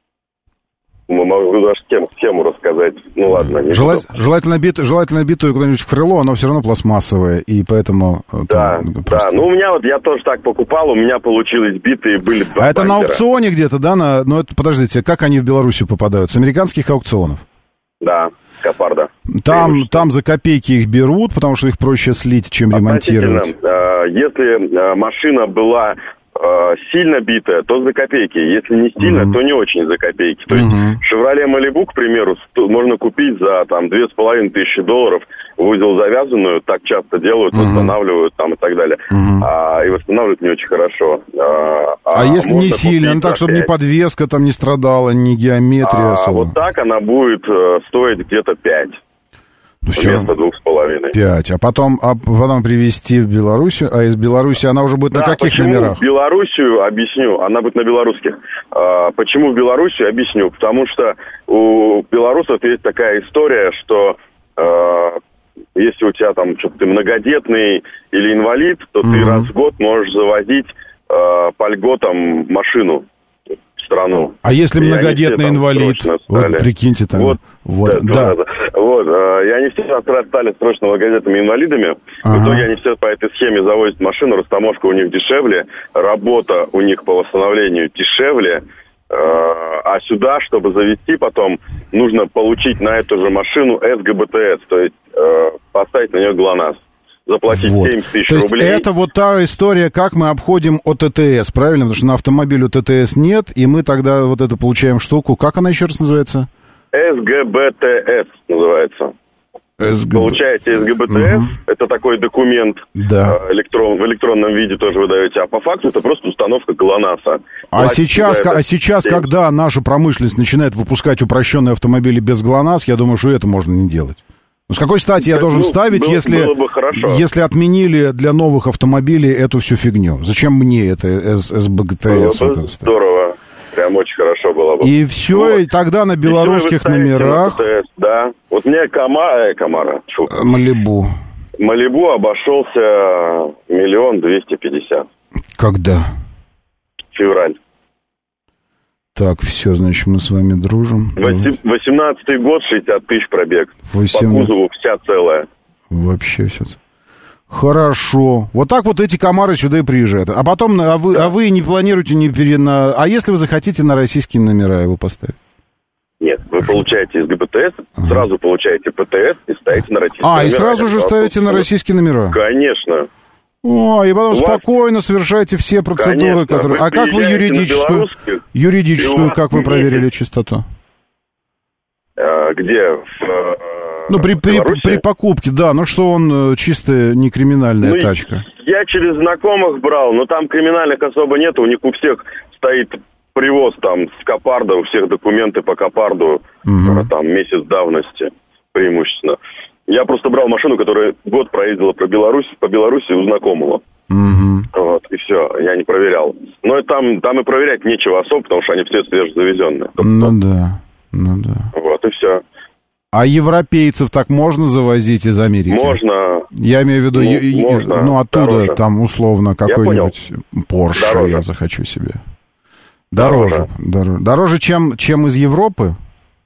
Могу даже тему, тему рассказать. Ну ладно. Не Желать, желательно, битую, желательно битую куда-нибудь в крыло, оно все равно пластмассовое, и поэтому... Да, там, да. просто... Ну, у меня вот, я тоже так покупал, у меня получилось битые, были два А это на бампера. аукционе где-то, да? На... Ну, это, подождите, как они в Белоруссию попадают? С американских аукционов? Да, Копарда. Там, там за копейки их берут, потому что их проще слить, чем ремонтировать. Э, если э, машина была э, сильно битая, то за копейки. Если не сильно, mm-hmm. то не очень за копейки. То есть Chevrolet Malibu, к примеру, сто, можно купить за там две с половиной тысячи долларов в узел завязанную, так часто делают, mm-hmm. восстанавливают там и так далее. Mm-hmm. А, и восстанавливают не очень хорошо. А, а, а если не сильно, ну так, чтобы ни подвеска там не страдала, ни геометрия а, особо? Вот так она будет э, стоить где-то пять. Ну, вместо двух с половиной. Пять. А потом, а потом привезти в Белоруссию, а из Беларуси она уже будет да, на каких почему номерах? В Белоруссию объясню, она будет на белорусских. А, почему в Белоруссию объясню? Потому что у белорусов есть такая история, что а, если у тебя там что-то ты многодетный или инвалид, то mm-hmm. ты раз в год можешь завозить а, по льготам машину в страну. А если и многодетный инвалид? Вот, прикиньте там. Вот. Вот, да. да. Вот, и они все стали срочно многодетными инвалидами. Ага. В итоге они все по этой схеме завозят машину, растаможка у них дешевле, работа у них по восстановлению дешевле, а сюда, чтобы завести потом, нужно получить на эту же машину эс гэ бэ тэ эс, то есть поставить на нее ГЛОНАСС. Заплатить вот. семьдесят тысяч То есть рублей. Это вот та история, как мы обходим о тэ тэ эс, правильно? Потому что на автомобиле о тэ тэ эс нет, и мы тогда вот эту получаем штуку. Как она еще раз называется? эс гэ бэ тэ эс называется. эс гэ бэ... Получаете эс гэ бэ тэ эс, угу. Это такой документ, да. электрон, в электронном виде тоже вы даете, а по факту это просто установка ГЛОНАССа. А сейчас, а сейчас когда наша промышленность начинает выпускать упрощенные автомобили без ГЛОНАСС, я думаю, что это можно не делать. Ну, с какой стати я должен ну, ставить, было, если, было бы если отменили для новых автомобилей эту всю фигню? Зачем мне это эс бэ тэ эс? Было бы здорово. Прям очень хорошо было бы. И все, вот. И тогда на белорусских номерах... На ТТС, да. Вот мне Камара, э, Камара, шу. Малибу. Малибу обошелся миллион двести пятьдесят. Когда? Февраль. Так, все, значит, мы с вами дружим. восемнадцатый год, шестьдесят тысяч пробег. восемнадцать... По кузову вся целая. Вообще все. Хорошо. Вот так вот эти комары сюда и приезжают. А потом, а вы, да. а вы не планируете не пере... на... А если вы захотите на российские номера его поставить? Нет, вы получаете эс гэ бэ тэ эс, ага. сразу получаете пэ тэ эс и ставите на российские а, номера. А, и сразу же ставите на российские номера? Конечно. О, и потом спокойно совершаете все процедуры, Конечно. которые... Вы а как вы юридическую, юридическую как вы проверили чистоту? А, где? В, ну, при, при, при покупке, да. Ну, что он чисто не криминальная ну, тачка. Я через знакомых брал, но там криминальных особо нет. У них у всех стоит привоз там с Копарда, у всех документы по Копарду, угу. там месяц давности преимущественно. Я просто брал машину, которая год проездила по Беларуси, по Беларуси у знакомого. Угу. Вот, и все, я не проверял. Но и там, там и проверять нечего особо, потому что они все свежезавезенные. Ну да, ну да. Вот, и все. А европейцев так можно завозить из Америки? Можно. Я имею в виду, ну, е- можно, ну оттуда, дороже. Там, условно, какой-нибудь Porsche дороже. Я захочу себе. Дороже. Дороже, дороже. дороже чем, чем из Европы?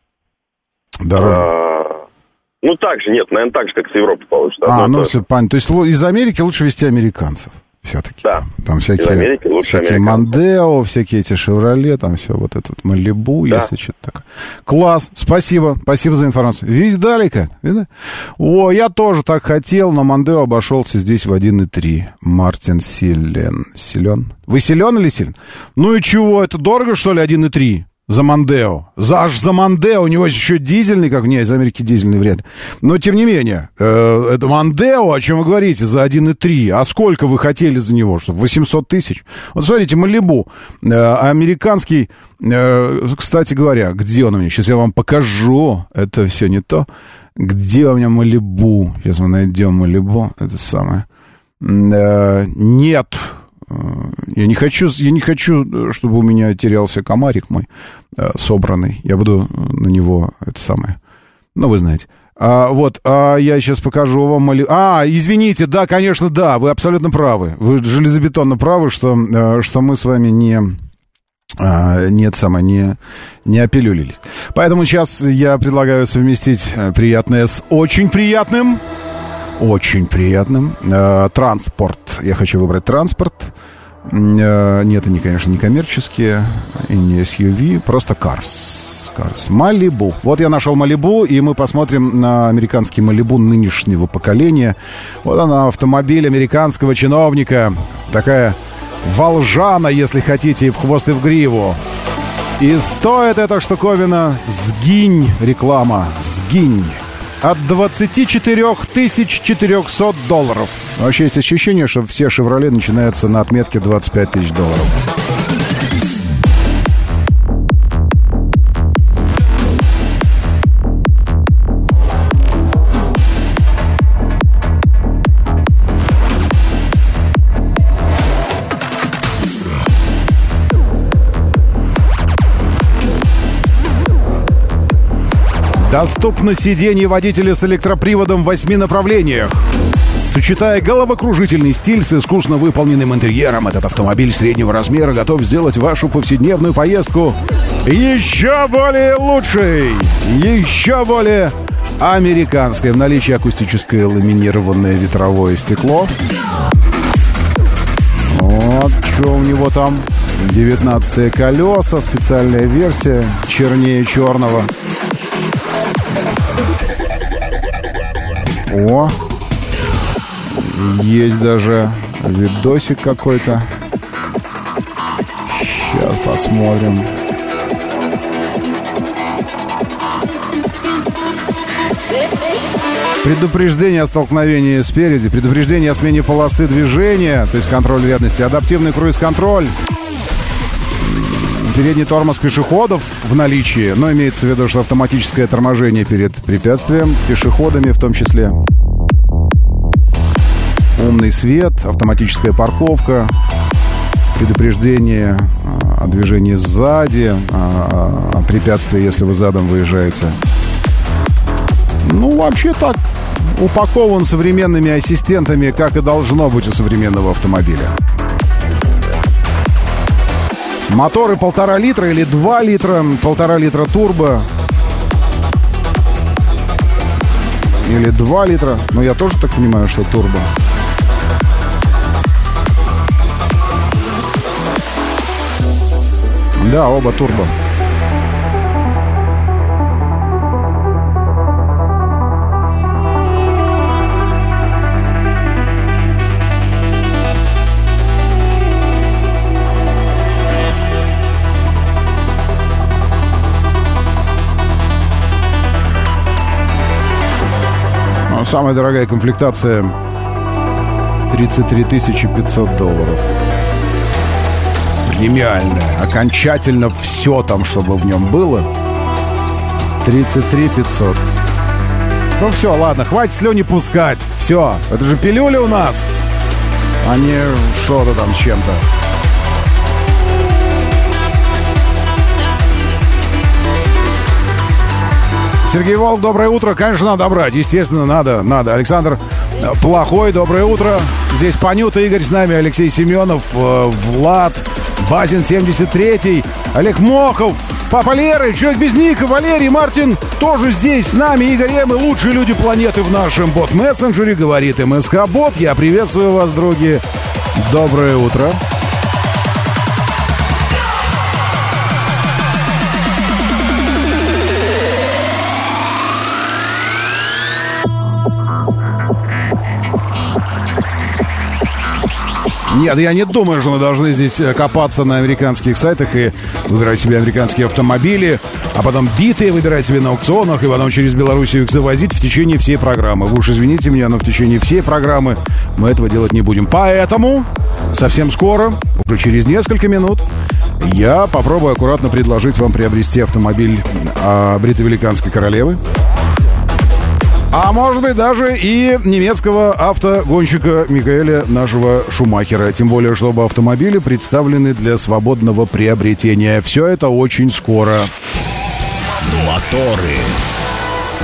Дороже. А, ну, так же, нет, наверное, так же, как с Европы получится. А, ну, все, понятно. То есть из Америки лучше везти американцев. Все-таки. Да. Там всякие, всякие Мандео, всякие эти Шевроле, там все вот этот Малибу, да. Если что-то такое. Класс, спасибо, спасибо за информацию. Видали как? Видали? О, я тоже так хотел, но Мандео обошелся здесь в один и три. Мартин силен. Силен? Вы силен или силен? Ну и чего, это дорого, что ли, один и три? За Мандео. За, аж за Мандео. У него есть еще дизельный, как не, из Америки дизельный вряд ли. Но, тем не менее, э, это Мандео, о чем вы говорите, за один и три. А сколько вы хотели за него? Что, восемьсот тысяч? Вот смотрите, Малибу. Э, американский, э, кстати говоря, где он у меня? Сейчас я вам покажу. Это все не то. Где у меня Малибу? Сейчас мы найдем Малибу. Это самое. Э, нет. Я не хочу, я не хочу, чтобы у меня терялся комарик мой э, собранный. Я буду на него, это самое, ну, вы знаете. А, вот, а я сейчас покажу вам... Мали... А, извините, да, конечно, да, вы абсолютно правы. Вы железобетонно правы, что, что мы с вами не... А, нет, самое, не, не опилюлились. Поэтому сейчас я предлагаю совместить приятное с очень приятным. Очень приятным. А, транспорт. Я хочу выбрать транспорт. А, нет, они, конечно, не коммерческие, и не эс ю ви, просто Cars. Cars. Малибу. Вот я нашел Малибу, и мы посмотрим на американский Малибу нынешнего поколения. Вот она, автомобиль американского чиновника. Такая волжана, если хотите, и в хвост, и в гриву. И стоит эта штуковина, сгинь, реклама, сгинь, от двадцать четыре тысячи четыреста долларов. Вообще есть ощущение, что все «Шевроле» начинаются на отметке двадцать пять тысяч долларов. Доступно сиденье водителя с электроприводом в восьми направлениях. Сочетая головокружительный стиль с искусно выполненным интерьером, этот автомобиль среднего размера готов сделать вашу повседневную поездку еще более лучшей, еще более американской. В наличии акустическое ламинированное ветровое стекло. Вот что у него там. девятнадцатые колеса, специальная версия, чернее черного. О, есть даже видосик какой-то. Сейчас посмотрим. Предупреждение о столкновении спереди, предупреждение о смене полосы движения, то есть контроль рядности, адаптивный круиз-контроль, передний тормоз пешеходов в наличии, но имеется в виду, что автоматическое торможение перед препятствием, пешеходами в том числе. Умный свет, автоматическая парковка, предупреждение о движении сзади, о препятствии, если вы задом выезжаете. Ну, вообще так, упакован современными ассистентами, как и должно быть у современного автомобиля. Моторы полтора литра или два литра, полтора литра турбо. Или два литра. Но я тоже так понимаю, что турбо. Да, оба турбо. Самая дорогая комплектация тридцать три тысячи пятьсот долларов. Премиальная. Окончательно все там, чтобы в нем было. тридцать три пятьсот. Ну все, ладно, хватит слюни пускать. Все, это же пилюля у нас, а не что-то там с чем-то. Сергей Волк, доброе утро. Конечно, надо брать. Естественно, надо, надо. Александр Плохой, доброе утро. Здесь Панюта, Игорь с нами, Алексей Семенов, Влад, Базин семьдесят третий, Олег Мохов, Папа Леры, человек без ника, Валерий, Мартин тоже здесь с нами. Игорь М. и лучшие люди планеты в нашем бот-мессенджере, говорит эм эс ха-бот. Я приветствую вас, други. Доброе утро. Нет, я не думаю, что мы должны здесь копаться на американских сайтах и выбирать себе американские автомобили, а потом битые выбирать себе на аукционах и потом через Белоруссию их завозить в течение всей программы. Вы уж извините меня, но в течение всей программы мы этого делать не будем. Поэтому совсем скоро, уже через несколько минут, я попробую аккуратно предложить вам приобрести автомобиль а, бритовеликанской королевы. А может быть даже и немецкого автогонщика Михаэля нашего Шумахера. Тем более, чтобы автомобили представлены для свободного приобретения. Все это очень скоро. Моторы.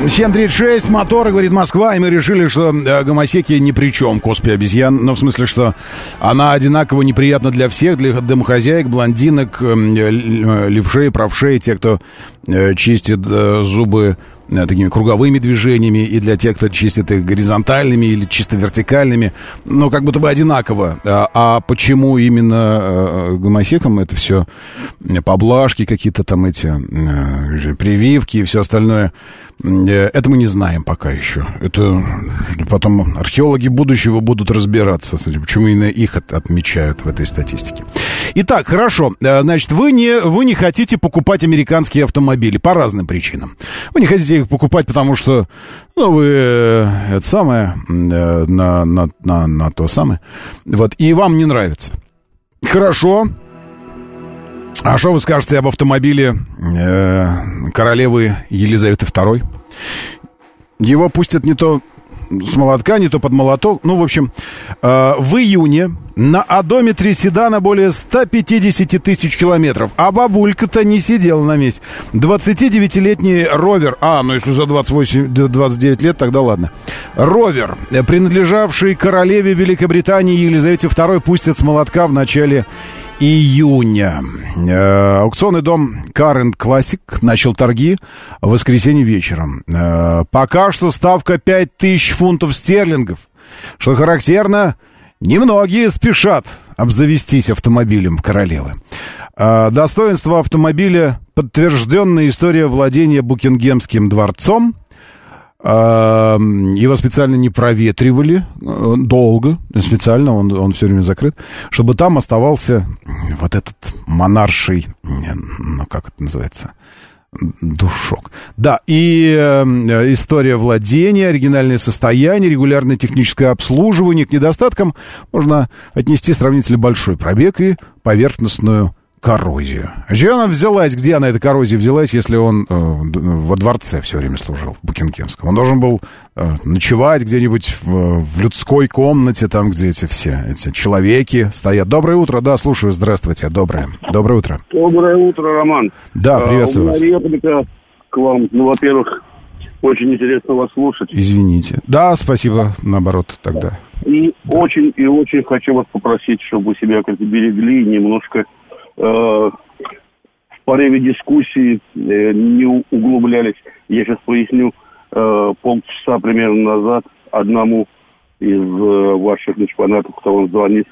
семь тридцать шесть, моторы, говорит Москва, и мы решили, что гомосеки ни при чем к оспе обезьян. Ну, в смысле, что она одинаково неприятна для всех, для домохозяек, блондинок, левшей, правшей, те, кто чистит зубы такими круговыми движениями, и для тех, кто чистит их горизонтальными или чисто вертикальными, ну, как будто бы одинаково. А, а почему именно гомосекам это все поблажки, какие-то там эти э, прививки и все остальное, это мы не знаем пока еще. Это потом археологи будущего будут разбираться с этим, почему именно их от, отмечают в этой статистике. Итак, хорошо. Значит, вы не, вы не хотите покупать американские автомобили по разным причинам. Вы не хотите их покупать, потому что, ну, вы это самое, на, на, на, на то самое. Вот, и вам не нравится. Хорошо. А что вы скажете об автомобиле э, королевы Елизаветы второй? Его пустят не то с молотка, не то под молоток. Ну, в общем, э, в июне на одометре седана более сто пятьдесят тысяч километров. А бабулька-то не сидела на месте. двадцатидевятилетний ровер. А, ну если за двадцать восемь двадцать девять лет, тогда ладно. Ровер, принадлежавший королеве Великобритании Елизавете второй, пустят с молотка в начале июня. Э, аукционный дом Car and Classic начал торги в воскресенье вечером. Э, пока что ставка пять тысяч фунтов стерлингов. Что характерно, немногие спешат обзавестись автомобилем королевы. Э, достоинство автомобиля — подтвержденная история владения Букингемским дворцом. Его специально не проветривали долго, специально, он, он все время закрыт, чтобы там оставался вот этот монарший, ну как это называется, душок. Да, и э, история владения, оригинальное состояние, регулярное техническое обслуживание. К недостаткам можно отнести сравнительно большой пробег и поверхностную коррозию. А где она взялась? Где она, эта коррозия, взялась, если он э, во дворце все время служил, в Букингемском? Он должен был э, ночевать где-нибудь в, в людской комнате, там, где эти все эти человеки стоят. Доброе утро, да, слушаю, здравствуйте, доброе. Доброе утро. Доброе утро, Роман. Да, приветствую вас. У меня реплика к вам. Ну, во-первых, очень интересно вас слушать. Извините. Да, спасибо, наоборот, тогда. И да. очень, и очень хочу вас попросить, чтобы вы себя как-то берегли, немножко в порыве дискуссии не углублялись. Я сейчас поясню. Полчаса примерно назад одному из ваших фанатов, кто вам звонит,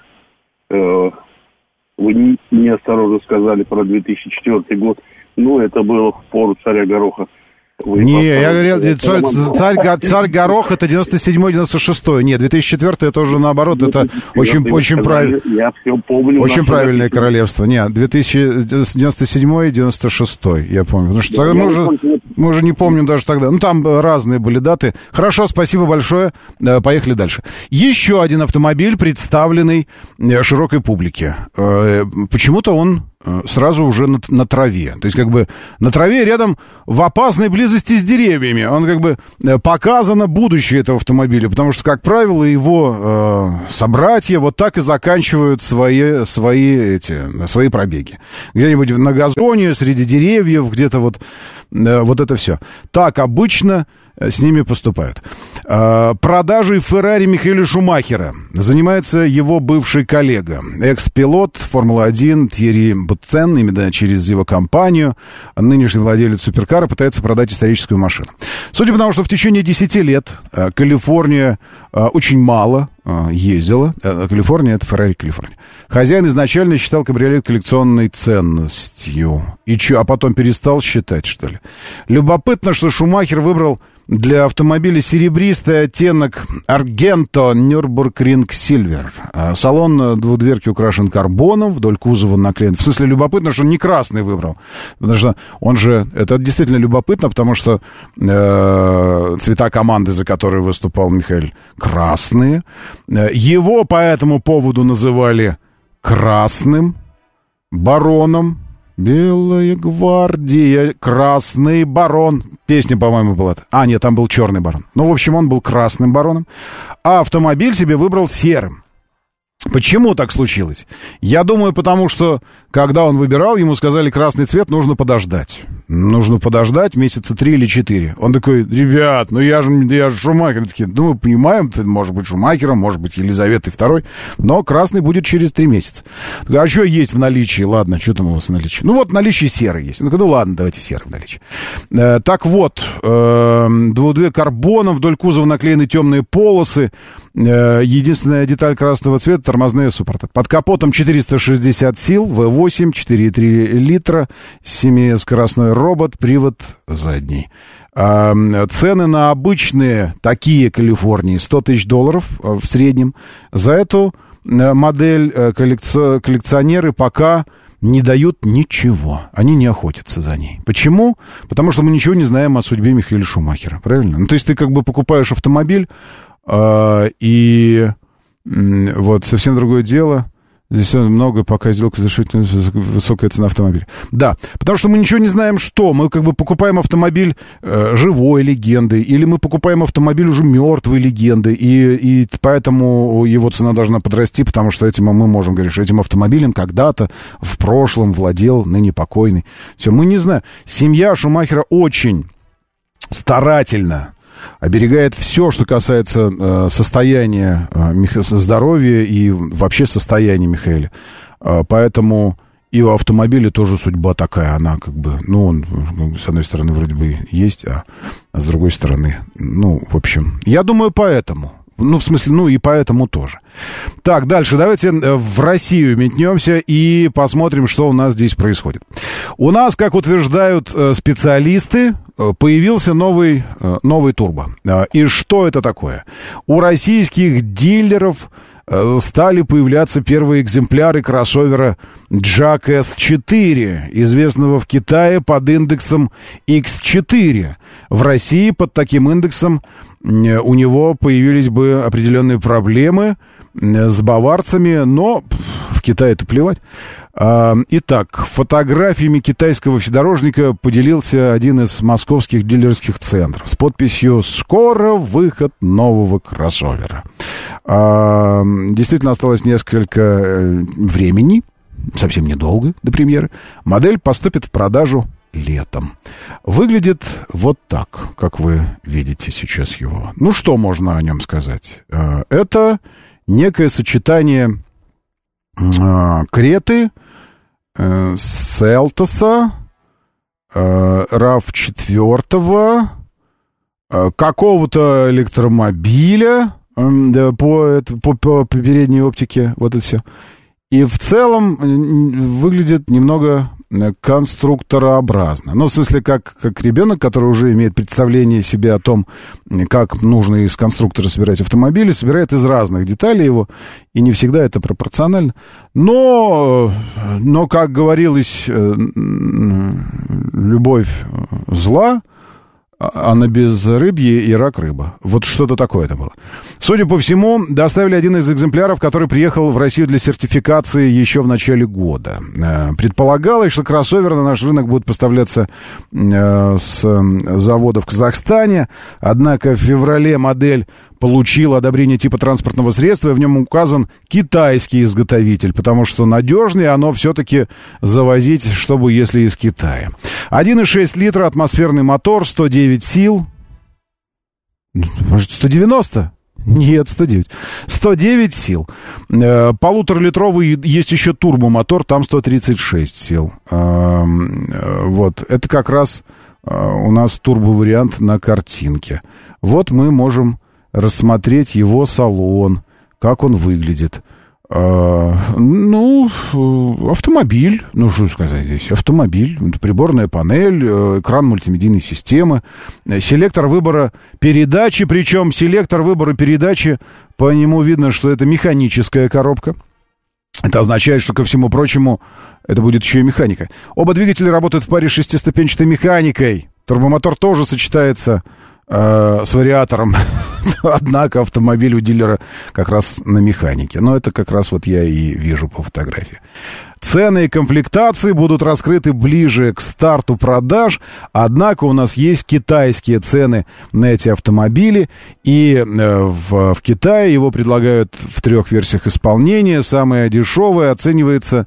вы неосторожно сказали про две тысячи четвёртый год. Ну, это было в пору царя Гороха. Вы не, я говорил, царь, царь, царь Горох это девяносто седьмой девяносто шестой. Нет, две тысячи четвёртый это уже наоборот, это очень, очень, прав... я все помню, очень правильное запись. Королевство. Нет, две тысячи девяносто седьмой девяносто шестой, я помню. Потому что я мы, уже, помню. мы уже не помним даже тогда. Ну, там разные были даты. Хорошо, спасибо большое. Поехали дальше. Еще один автомобиль, представленный широкой публике. Почему-то он сразу уже на, на траве. То есть, как бы, на траве рядом в опасной близости с деревьями. Он, как бы, показано будущее этого автомобиля. Потому что, как правило, его э, собратья вот так и заканчивают свои, свои, эти, свои пробеги. Где-нибудь на газоне, среди деревьев, где-то вот, э, вот это все. Так обычно с ними поступают. Продажей Феррари Михаэля Шумахера занимается его бывший коллега, экс-пилот Формулы один Тьерри Буцен, именно через его компанию. Нынешний владелец суперкара пытается продать историческую машину. Судя по тому, что в течение десяти лет Калифорния очень мало ездила. Калифорния — это Феррари Калифорния. Хозяин изначально считал кабриолет коллекционной ценностью. И чё, а потом перестал считать, что ли? Любопытно, что Шумахер выбрал для автомобиля серебристый оттенок Аргенто Нюрбургринг Сильвер. Салон двудверки украшен карбоном, вдоль кузова наклеен. В смысле, любопытно, что он не красный выбрал. Потому что он же... Это действительно любопытно, потому что э, цвета команды, за которой выступал Михаэль, красные. Его по этому поводу называли красным бароном. Белая гвардия, красный барон. Песня, по-моему, была. А, нет, там был черный барон. Ну, в общем, он был красным бароном. А автомобиль себе выбрал серым. Почему так случилось? Я думаю, потому что, когда он выбирал, ему сказали, красный цвет нужно подождать. Нужно подождать месяца три или четыре. Он такой, ребят, ну я же, я же Шумахер. Такие, ну мы понимаем, ты можешь быть Шумахером, может быть Елизаветой второй, но красный будет через три месяца. А что есть в наличии? Ладно, что там у вас в наличии? Ну вот в наличии серый есть. Ну, ну ладно, давайте серый в наличии. Э, так вот, э, две карбоном, вдоль кузова наклеены темные полосы. Э, единственная деталь красного цвета — тормозные суппорты. Под капотом четыреста шестьдесят сил, вэ восемь, четыре и три литра, семискоростной робот, привод задний. А, цены на обычные такие Калифорнии сто тысяч долларов в среднем. За эту модель коллекци... коллекционеры пока не дают ничего. Они не охотятся за ней. Почему? Потому что мы ничего не знаем о судьбе Михаэля Шумахера. Правильно? Ну, то есть ты как бы покупаешь автомобиль, э, и э, вот совсем другое дело. Здесь много, пока сделка завершит, высокая цена автомобиля. Да, потому что мы ничего не знаем, что. Мы как бы покупаем автомобиль э, живой легенды, или мы покупаем автомобиль уже мертвой легенды, и, и поэтому его цена должна подрасти, потому что этим мы можем говорить, что этим автомобилем когда-то в прошлом владел ныне покойный. Все, мы не знаем. Семья Шумахера очень старательно оберегает все, что касается э, состояния э, Миха... здоровья и вообще состояния Михаэля. Э, поэтому и у автомобиля тоже судьба такая. Она как бы, ну, он, с одной стороны, вроде бы есть, а, а с другой стороны, ну, в общем, я думаю, поэтому. Ну, в смысле, ну и поэтому тоже. Так, дальше давайте в Россию метнемся и посмотрим, что у нас здесь происходит. У нас, как утверждают специалисты, появился новый, новый турбо. И что это такое? У российских дилеров стали появляться первые экземпляры кроссовера Джак эс четыре, известного в Китае под индексом икс четыре. В России под таким индексом у него появились бы определенные проблемы с баварцами, но в Китае-то плевать. Итак, фотографиями китайского внедорожника поделился один из московских дилерских центров с подписью «Скоро выход нового кроссовера». Действительно, осталось несколько времени, совсем недолго до премьеры. Модель поступит в продажу летом. Выглядит вот так, как вы видите сейчас его. Ну, что можно о нем сказать? Это некое сочетание Креты, Селтоса, рав четыре, какого-то электромобиля по, по, по передней оптике, вот это все. И в целом выглядит немного конструкторообразно. Ну, в смысле, как, как ребенок, который уже имеет представление себе о том, как нужно из конструктора собирать автомобили, собирает из разных деталей его, и не всегда это пропорционально. Но, но как говорилось, любовь зла, а на безрыбье и рак рыба. Вот что-то такое это было. Судя по всему, доставили один из экземпляров, который приехал в Россию для сертификации еще в начале года. Предполагалось, что кроссовер на наш рынок будет поставляться с завода в Казахстане. Однако в феврале модель получила одобрение типа транспортного средства, и в нем указан китайский изготовитель, потому что надежнее оно все-таки завозить, чтобы если из Китая. один и шесть литра, атмосферный мотор, сто девять сил. Может, сто девяносто? Нет, сто девять. сто девять сил. Полуторалитровый есть еще турбомотор, там сто тридцать шесть сил. Вот, это как раз у нас турбовариант на картинке. Вот мы можем рассмотреть его салон, как он выглядит. А, ну, автомобиль, ну, что сказать здесь, автомобиль, приборная панель, экран мультимедийной системы, селектор выбора передачи, причем селектор выбора передачи, по нему видно, что это механическая коробка. Это означает, что, ко всему прочему, это будет еще и механика. Оба двигателя работают в паре с шестиступенчатой механикой. Турбомотор тоже сочетается с вариатором, однако автомобиль у дилера как раз на механике. Но это как раз вот я и вижу по фотографии. Цены и комплектации будут раскрыты ближе к старту продаж, однако у нас есть китайские цены на эти автомобили, и в, в Китае его предлагают в трех версиях исполнения. Самая дешевая оценивается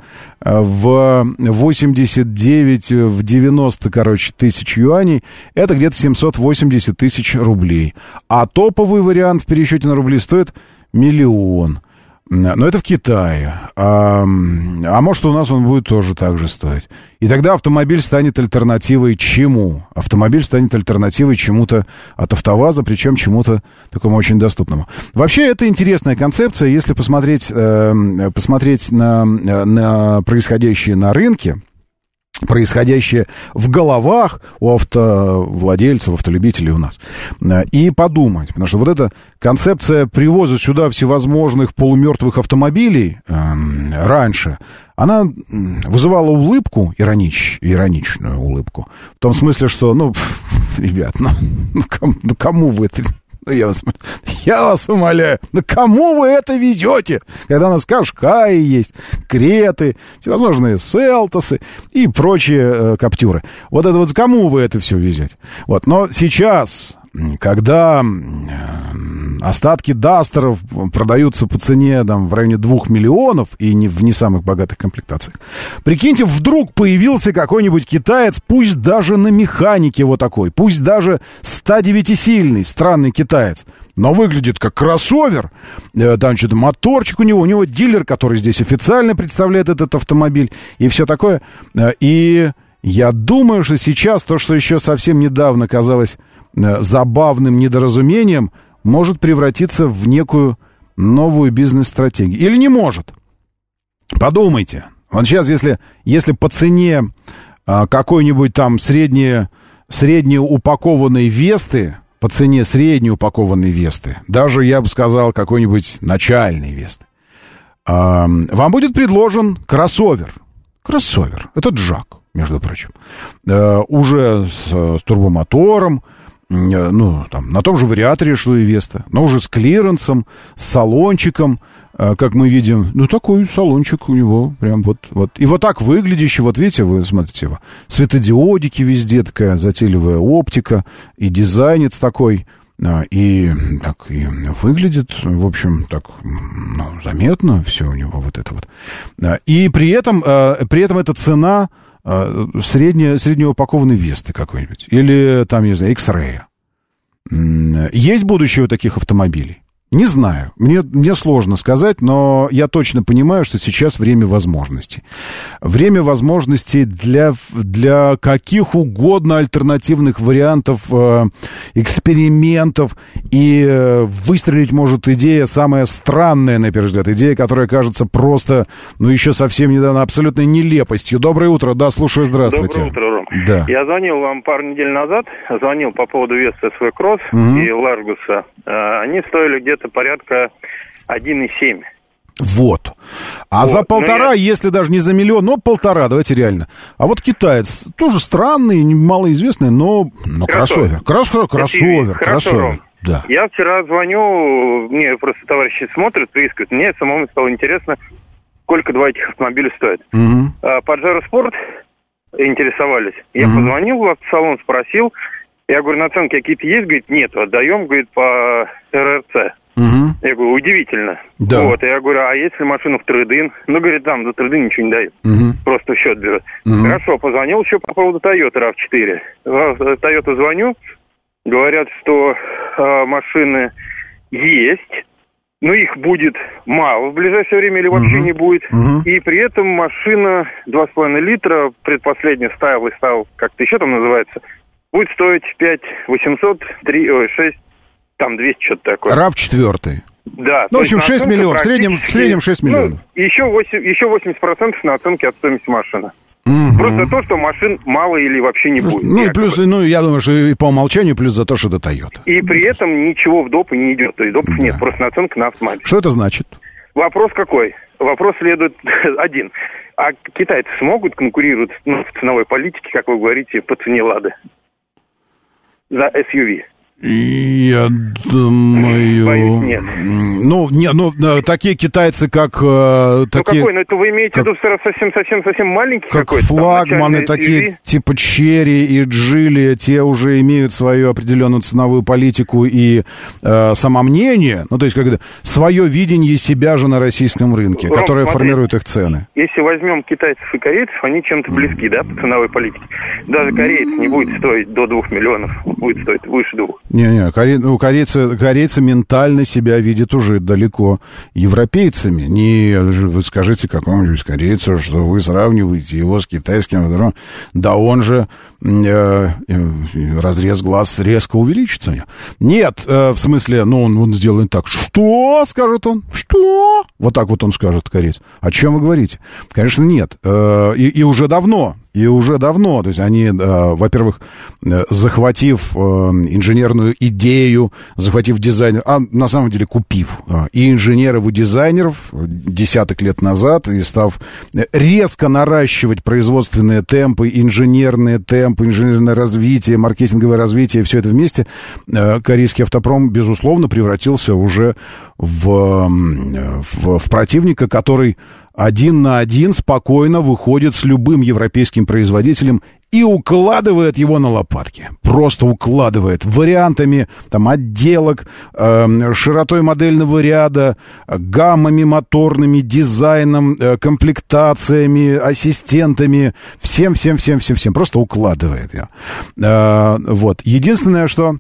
в восемьдесят девять, в девяносто, короче, тысяч юаней. Это где-то семьсот восемьдесят тысяч рублей. А топовый вариант в пересчете на рубли стоит миллион. Но это в Китае. А, а может, у нас он будет тоже так же стоить. И тогда автомобиль станет альтернативой чему? Автомобиль станет альтернативой чему-то от АвтоВАЗа, причем чему-то такому очень доступному. Вообще, это интересная концепция. Если посмотреть, э, посмотреть на, на происходящее на рынке, происходящее в головах у автовладельцев, автолюбителей у нас. И подумать, потому что вот эта концепция привоза сюда всевозможных полумертвых автомобилей э, раньше, она вызывала улыбку, иронич, ироничную улыбку, в том смысле, что, ну, ребят, ну, ну, кому, ну кому вы это... Ну, я вас, я вас умоляю, да кому вы это везете? Когда у нас Кашкаи есть, Креты, всевозможные Селтосы и прочие э, Каптюры. Вот это вот кому вы это все везете? Вот. Но сейчас, когда э, остатки Дастеров продаются по цене там, в районе двух миллионов и не в не самых богатых комплектациях, прикиньте, вдруг появился какой-нибудь китаец, пусть даже на механике вот такой, пусть даже сто девятисильный, странный китаец, но выглядит как кроссовер, э, там что-то моторчик у него, у него дилер, который здесь официально представляет этот автомобиль и все такое. Э, и я думаю, что сейчас то, что еще совсем недавно казалось э, забавным недоразумением, может превратиться в некую новую бизнес-стратегию. Или не может. Подумайте. Вот сейчас, если, если по цене а, какой-нибудь там средне, среднеупакованной Весты, по цене среднеупакованной Весты, даже, я бы сказал, какой-нибудь начальной Весты, а, вам будет предложен кроссовер. Кроссовер. Это джак, между прочим. А, уже с, с турбомотором, ну, там, на том же вариаторе, что и Веста, но уже с клиренсом, с салончиком, как мы видим. Ну, такой салончик у него прям вот, вот. И вот так выглядящий, вот видите, вы смотрите его, светодиодики везде, такая затейливая оптика, и дизайнец такой, и так и выглядит, в общем, так, ну, заметно все у него вот это вот. И при этом, при этом эта цена средне, среднеупакованной Весты какой-нибудь. Или там, не знаю, X-Ray. Есть будущее у таких автомобилей? Не знаю. Мне, мне сложно сказать, но я точно понимаю, что сейчас время возможностей. Время возможностей для, для каких угодно альтернативных вариантов, э, экспериментов. И э, выстрелить может идея самая странная, на первый взгляд. Идея, которая кажется просто, ну, еще совсем недавно абсолютной нелепостью. Доброе утро. Да, слушаю, здравствуйте. Доброе утро, Ром. Да. Я звонил вам пару недель назад. Звонил по поводу Веста эс ви Кросс угу. и Ларгуса. Э, они стоили где-то порядка один и семь. Вот. А вот, за полтора, я... если даже не за миллион, но полтора, давайте реально. А вот китаец, тоже странный, малоизвестный, но, но кроссовер. Кроссовер, кроссовер, кроссовер. Да. Я вчера звоню, мне просто товарищи смотрят, приискивают. Мне самому стало интересно, сколько два этих автомобиля стоят. Угу. Паджеро Спорт интересовались. Я угу. позвонил в автосалон, спросил. Я говорю, наценки какие-то есть? Говорит, нет, отдаем, говорит, по эр эр цэ. Угу. Я говорю, удивительно. Да. Вот, я говорю, а если машину в трейд-ин? Ну, говорит, там за трейд-ин ничего не дают. Угу. Просто в счет берет. Угу. Хорошо, позвонил еще по поводу Toyota рав четыре. В Toyota звоню, говорят, что э, машины есть, но их будет мало в ближайшее время или вообще угу. не будет. Угу. И при этом машина два с половиной литра, предпоследний стайл и стайл, как-то еще там называется, будет стоить пять восемьсот, три, ой, шесть, там двести, что-то такое. рав четыре. Да. Ну, в общем, шесть миллионов, в среднем, в среднем шесть миллионов. Ну, еще, восемь, еще восемьдесят процентов на оценке от стоимости машины. Угу. Просто то, что машин мало или вообще не Просто, будет. Ну, и плюс, ну, я думаю, что и по умолчанию, плюс за то, что это Toyota. И при этом ничего в допы не идет. То есть допов да. нет, просто наценка на автомобиль. Что это значит? Вопрос какой? Вопрос следует один. А китайцы смогут конкурировать, ну, в ценовой политике, как вы говорите, по цене Лады? За эс ю ви. Я думаю... Боюсь, нет. Ну, не, ну, такие китайцы, как... Э, ну, такие, какой? Ну, это вы имеете как, в виду совсем-совсем-совсем маленький как какой-то? флагманы, там, такие, эс ю ви? типа Черри и Джили, те уже имеют свою определенную ценовую политику и э, самомнение, ну, то есть, когда свое видение себя же на российском рынке, Ром, которое смотри, формирует их цены. Если возьмем китайцев и корейцев, они чем-то близки, да, по ценовой политике. Даже кореец не будет стоить до двух миллионов, будет стоить выше двух. Не-не, коре... ну, корейцы, корейцы ментально себя видят уже далеко европейцами. Не, вы скажите какому-нибудь корейцу, что вы сравниваете его с китайским, да он же э, разрез глаз резко увеличится. Нет, э, в смысле, ну, он, он сделает так. Что? Скажет он. Что? Вот так вот он скажет, кореец. О чем вы говорите? Конечно, нет. Э, и, и уже давно. И уже давно, то есть они, э, во-первых, э, захватив э, инженерную идею, захватив дизайнер, а на самом деле купив э, и инженеров, и дизайнеров десяток лет назад, и став резко наращивать производственные темпы, инженерные темпы, инженерное развитие, маркетинговое развитие, все это вместе, э, корейский автопром, безусловно, превратился уже в, в, в противника, который один на один спокойно выходит с любым европейским производителем и укладывает его на лопатки. Просто укладывает вариантами там, отделок, э, широтой модельного ряда, гаммами моторными, дизайном, э, комплектациями, ассистентами. Всем-всем-всем-всем-всем. Просто укладывает ее. Э, вот. Единственное, что...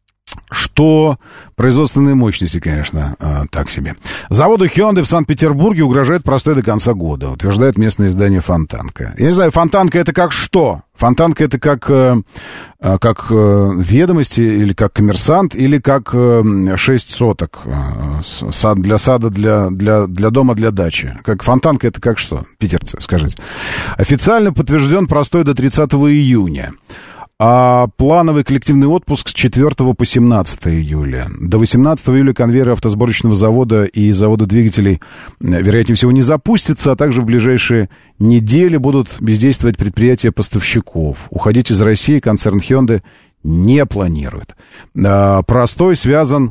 Что производственные мощности, конечно, так себе. Заводу Hyundai в Санкт-Петербурге угрожает простой до конца года, утверждает местное издание «Фонтанка». Я не знаю, «Фонтанка» — это как что? «Фонтанка» — это как, как «Ведомости» или как «Коммерсант» или как «Шесть соток» сад для сада, для, для, для дома, для дачи. Как «Фонтанка» — это как что? Питерцы, скажите. Официально подтвержден простой до тридцатого июня. А плановый коллективный отпуск с четвёртого по семнадцатое июля. До восемнадцатого июля конвейеры автосборочного завода и завода двигателей, вероятнее всего, не запустятся, а также в ближайшие недели будут бездействовать предприятия поставщиков. Уходить из России концерн Hyundai не планирует. А, простой связан...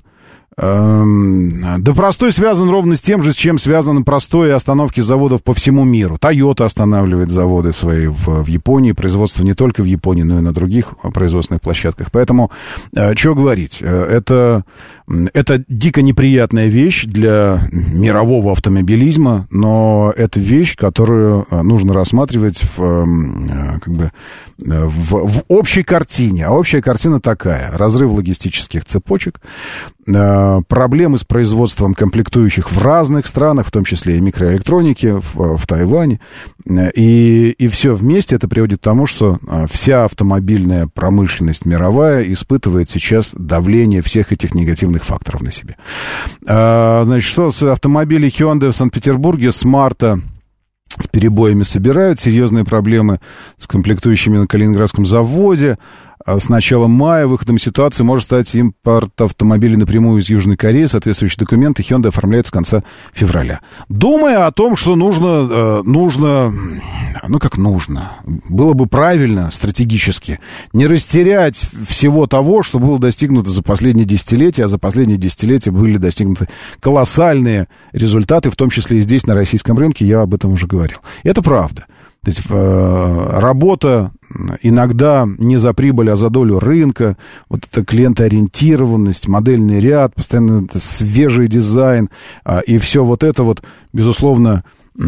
Да простой связан ровно с тем же, с чем связаны простые остановки заводов по всему миру. Toyota останавливает заводы свои в, в Японии, производство не только в Японии, но и на других производственных площадках. Поэтому, что говорить, это, это дико неприятная вещь для мирового автомобилизма, но это вещь, которую нужно рассматривать в, как бы, в, в общей картине. А общая картина такая: разрыв логистических цепочек, проблемы с производством комплектующих в разных странах, в том числе и микроэлектроники, в, в Тайване. И, и все вместе это приводит к тому, что вся автомобильная промышленность мировая испытывает сейчас давление всех этих негативных факторов на себе. Значит, что с автомобилей Hyundai в Санкт-Петербурге с марта с перебоями собирают, серьезные проблемы с комплектующими на Калининградском заводе. С начала мая выходом ситуации может стать импорт автомобилей напрямую из Южной Кореи. Соответствующие документы Hyundai оформляет с конца февраля. Думая о том, что нужно, нужно, ну как нужно, было бы правильно стратегически не растерять всего того, что было достигнуто за последние десятилетия, а за последние десятилетия были достигнуты колоссальные результаты, в том числе и здесь, на российском рынке, я об этом уже говорил. Это правда. То есть э, работа иногда не за прибыль, а за долю рынка, вот эта клиентоориентированность, модельный ряд, постоянно это свежий дизайн, э, и все вот это вот, безусловно, э,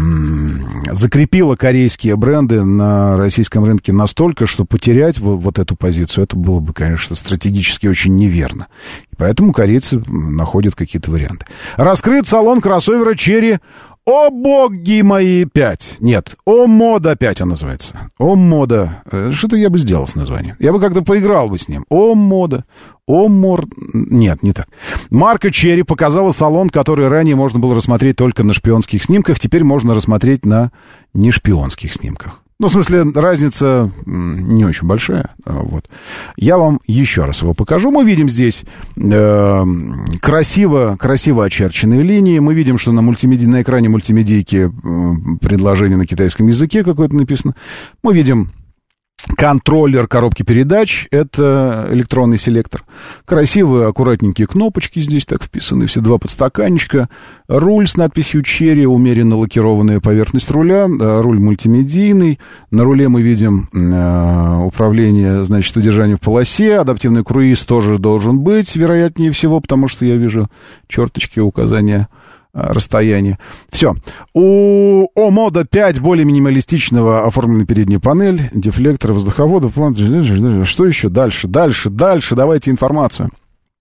закрепило корейские бренды на российском рынке настолько, что потерять вот, вот эту позицию, это было бы, конечно, стратегически очень неверно. И поэтому корейцы находят какие-то варианты. Раскрыт салон кроссовера Черри. О, боги мои, пять. Нет, О, мода пять он называется. О, мода. Что-то я бы сделал с названием. Я бы как-то поиграл бы с ним. О, мода. О, мор... Нет, не так. Марка Черри показала салон, который ранее можно было рассмотреть только на шпионских снимках. Теперь можно рассмотреть на нешпионских снимках. Ну, в смысле, разница не очень большая. Вот. Я вам еще раз его покажу. Мы видим здесь э, красиво, красиво очерченные линии. Мы видим, что на, мультимеди... на экране мультимедийки э, предложение на китайском языке какое-то написано. Мы видим Контроллер коробки передач — это электронный селектор. Красивые, аккуратненькие кнопочки здесь так вписаны, все два подстаканничка. Руль с надписью «Черри», умеренно лакированная поверхность руля, руль мультимедийный. На руле мы видим э, управление, значит, удержанием в полосе. Адаптивный круиз тоже должен быть, вероятнее всего, потому что я вижу черточки указания расстояние. Все. У О-мода пять более минималистичного оформлена передняя панель, дефлектор, воздуховода, план... Что еще? Дальше, дальше, дальше. Давайте информацию.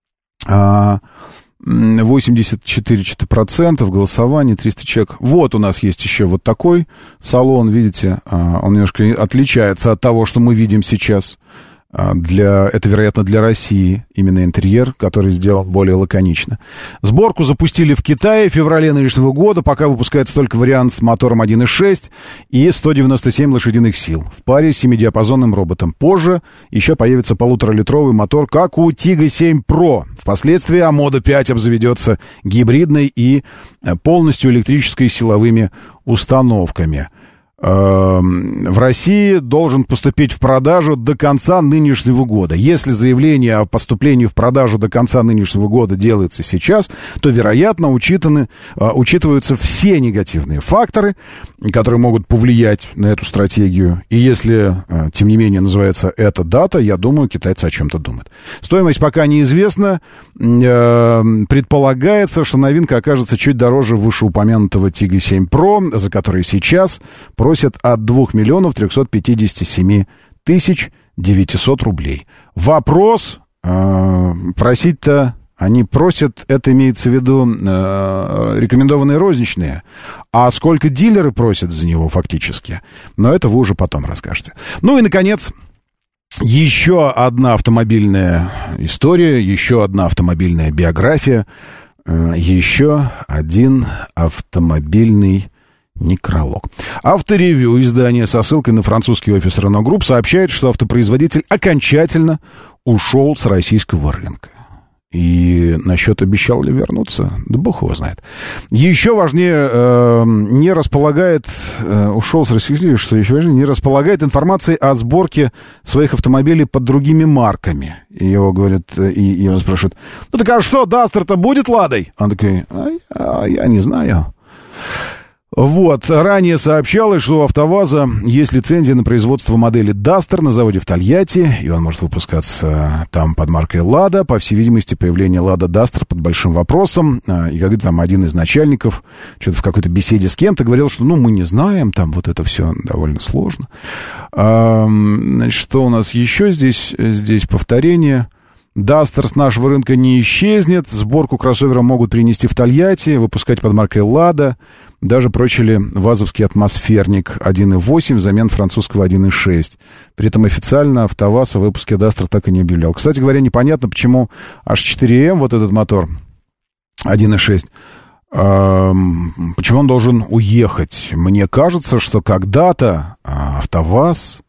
восемьдесят четыре процента голосования, триста человек. Вот у нас есть еще вот такой салон, видите, он немножко отличается от того, что мы видим сейчас. Для, это, вероятно, для России именно интерьер, который сделан более лаконично. Сборку запустили в Китае в феврале нынешнего года. Пока выпускается только вариант с мотором один и шесть и сто девяносто семь лошадиных сил в паре с семидиапазонным роботом. Позже еще появится полуторалитровый мотор, как у Тига семь про. Впоследствии О-мода пять обзаведется гибридной и полностью электрической силовыми установками. В России должен поступить в продажу до конца нынешнего года. Если заявление о поступлении в продажу до конца нынешнего года делается сейчас, то, вероятно, учитаны, учитываются все негативные факторы, которые могут повлиять на эту стратегию. И если, тем не менее, называется эта дата, я думаю, китайцы о чем-то думают. Стоимость пока неизвестна. Предполагается, что новинка окажется чуть дороже вышеупомянутого Тига семь про, за который сейчас просят от двух миллионов трехсот пятидесяти семи тысяч девятисот рублей. Вопрос, э, просить-то они просят, это имеется в виду э, рекомендованные розничные, а сколько дилеры просят за него фактически, но это вы уже потом расскажете. Ну и, наконец, еще одна автомобильная история, еще одна автомобильная биография, э, еще один автомобильный некролог. Авторевью, издание со ссылкой на французский офис Renault Group, сообщает, что автопроизводитель окончательно ушел с российского рынка. И насчет обещал ли вернуться, да бог его знает. Еще важнее, э, не располагает, э, ушел с российского рынка, что еще важнее, не располагает информацией о сборке своих автомобилей под другими марками. И его говорят, и его спрашивают, ну так а что, Дастер-то будет Ладой? Он такой, а, а, я не знаю. Вот, ранее сообщалось, что у АвтоВАЗа есть лицензия на производство модели Duster на заводе в Тольятти, и он может выпускаться там под маркой Лада. По всей видимости, появление Лада Duster под большим вопросом. И когда там один из начальников что-то в какой-то беседе с кем-то говорил, что ну мы не знаем, там вот это все довольно сложно. А, значит, что у нас еще здесь? Здесь повторение. Duster с нашего рынка не исчезнет. Сборку кроссовера могут принести в Тольятти, выпускать под маркой Лада. Даже прочили вазовский атмосферник один и восемь взамен французского один и шесть. При этом официально АвтоВАЗ о выпуске Duster так и не объявлял. Кстати говоря, непонятно, почему эйч четыре эм, вот этот мотор один и шесть, эм, почему он должен уехать. Мне кажется, что когда-то АвтоВАЗ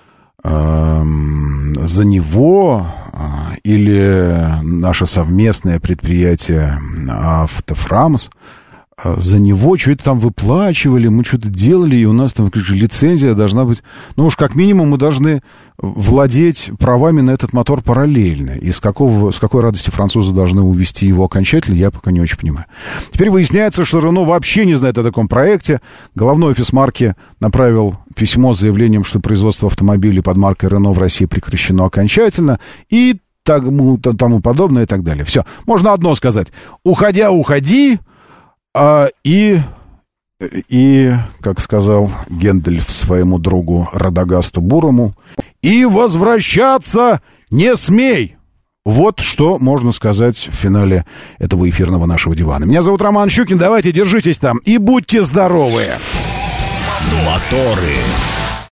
эм, за него э, или наше совместное предприятие Автофрамс за него что-то там выплачивали, мы что-то делали, и у нас там лицензия должна быть... Ну уж как минимум мы должны владеть правами на этот мотор параллельно. И с, какого, с какой радости французы должны увезти его окончательно, я пока не очень понимаю. Теперь выясняется, что Renault вообще не знает о таком проекте. Головной офис марки направил письмо с заявлением, что производство автомобилей под маркой Renault в России прекращено окончательно, и тому, тому подобное и так далее. Все, можно одно сказать. Уходя, уходи... А, и, и, как сказал Гендальф своему другу Радагасту Бурому, и возвращаться не смей. Вот что можно сказать в финале этого эфирного нашего дивана. Меня зовут Роман Щукин, давайте держитесь там и будьте здоровы. Моторы.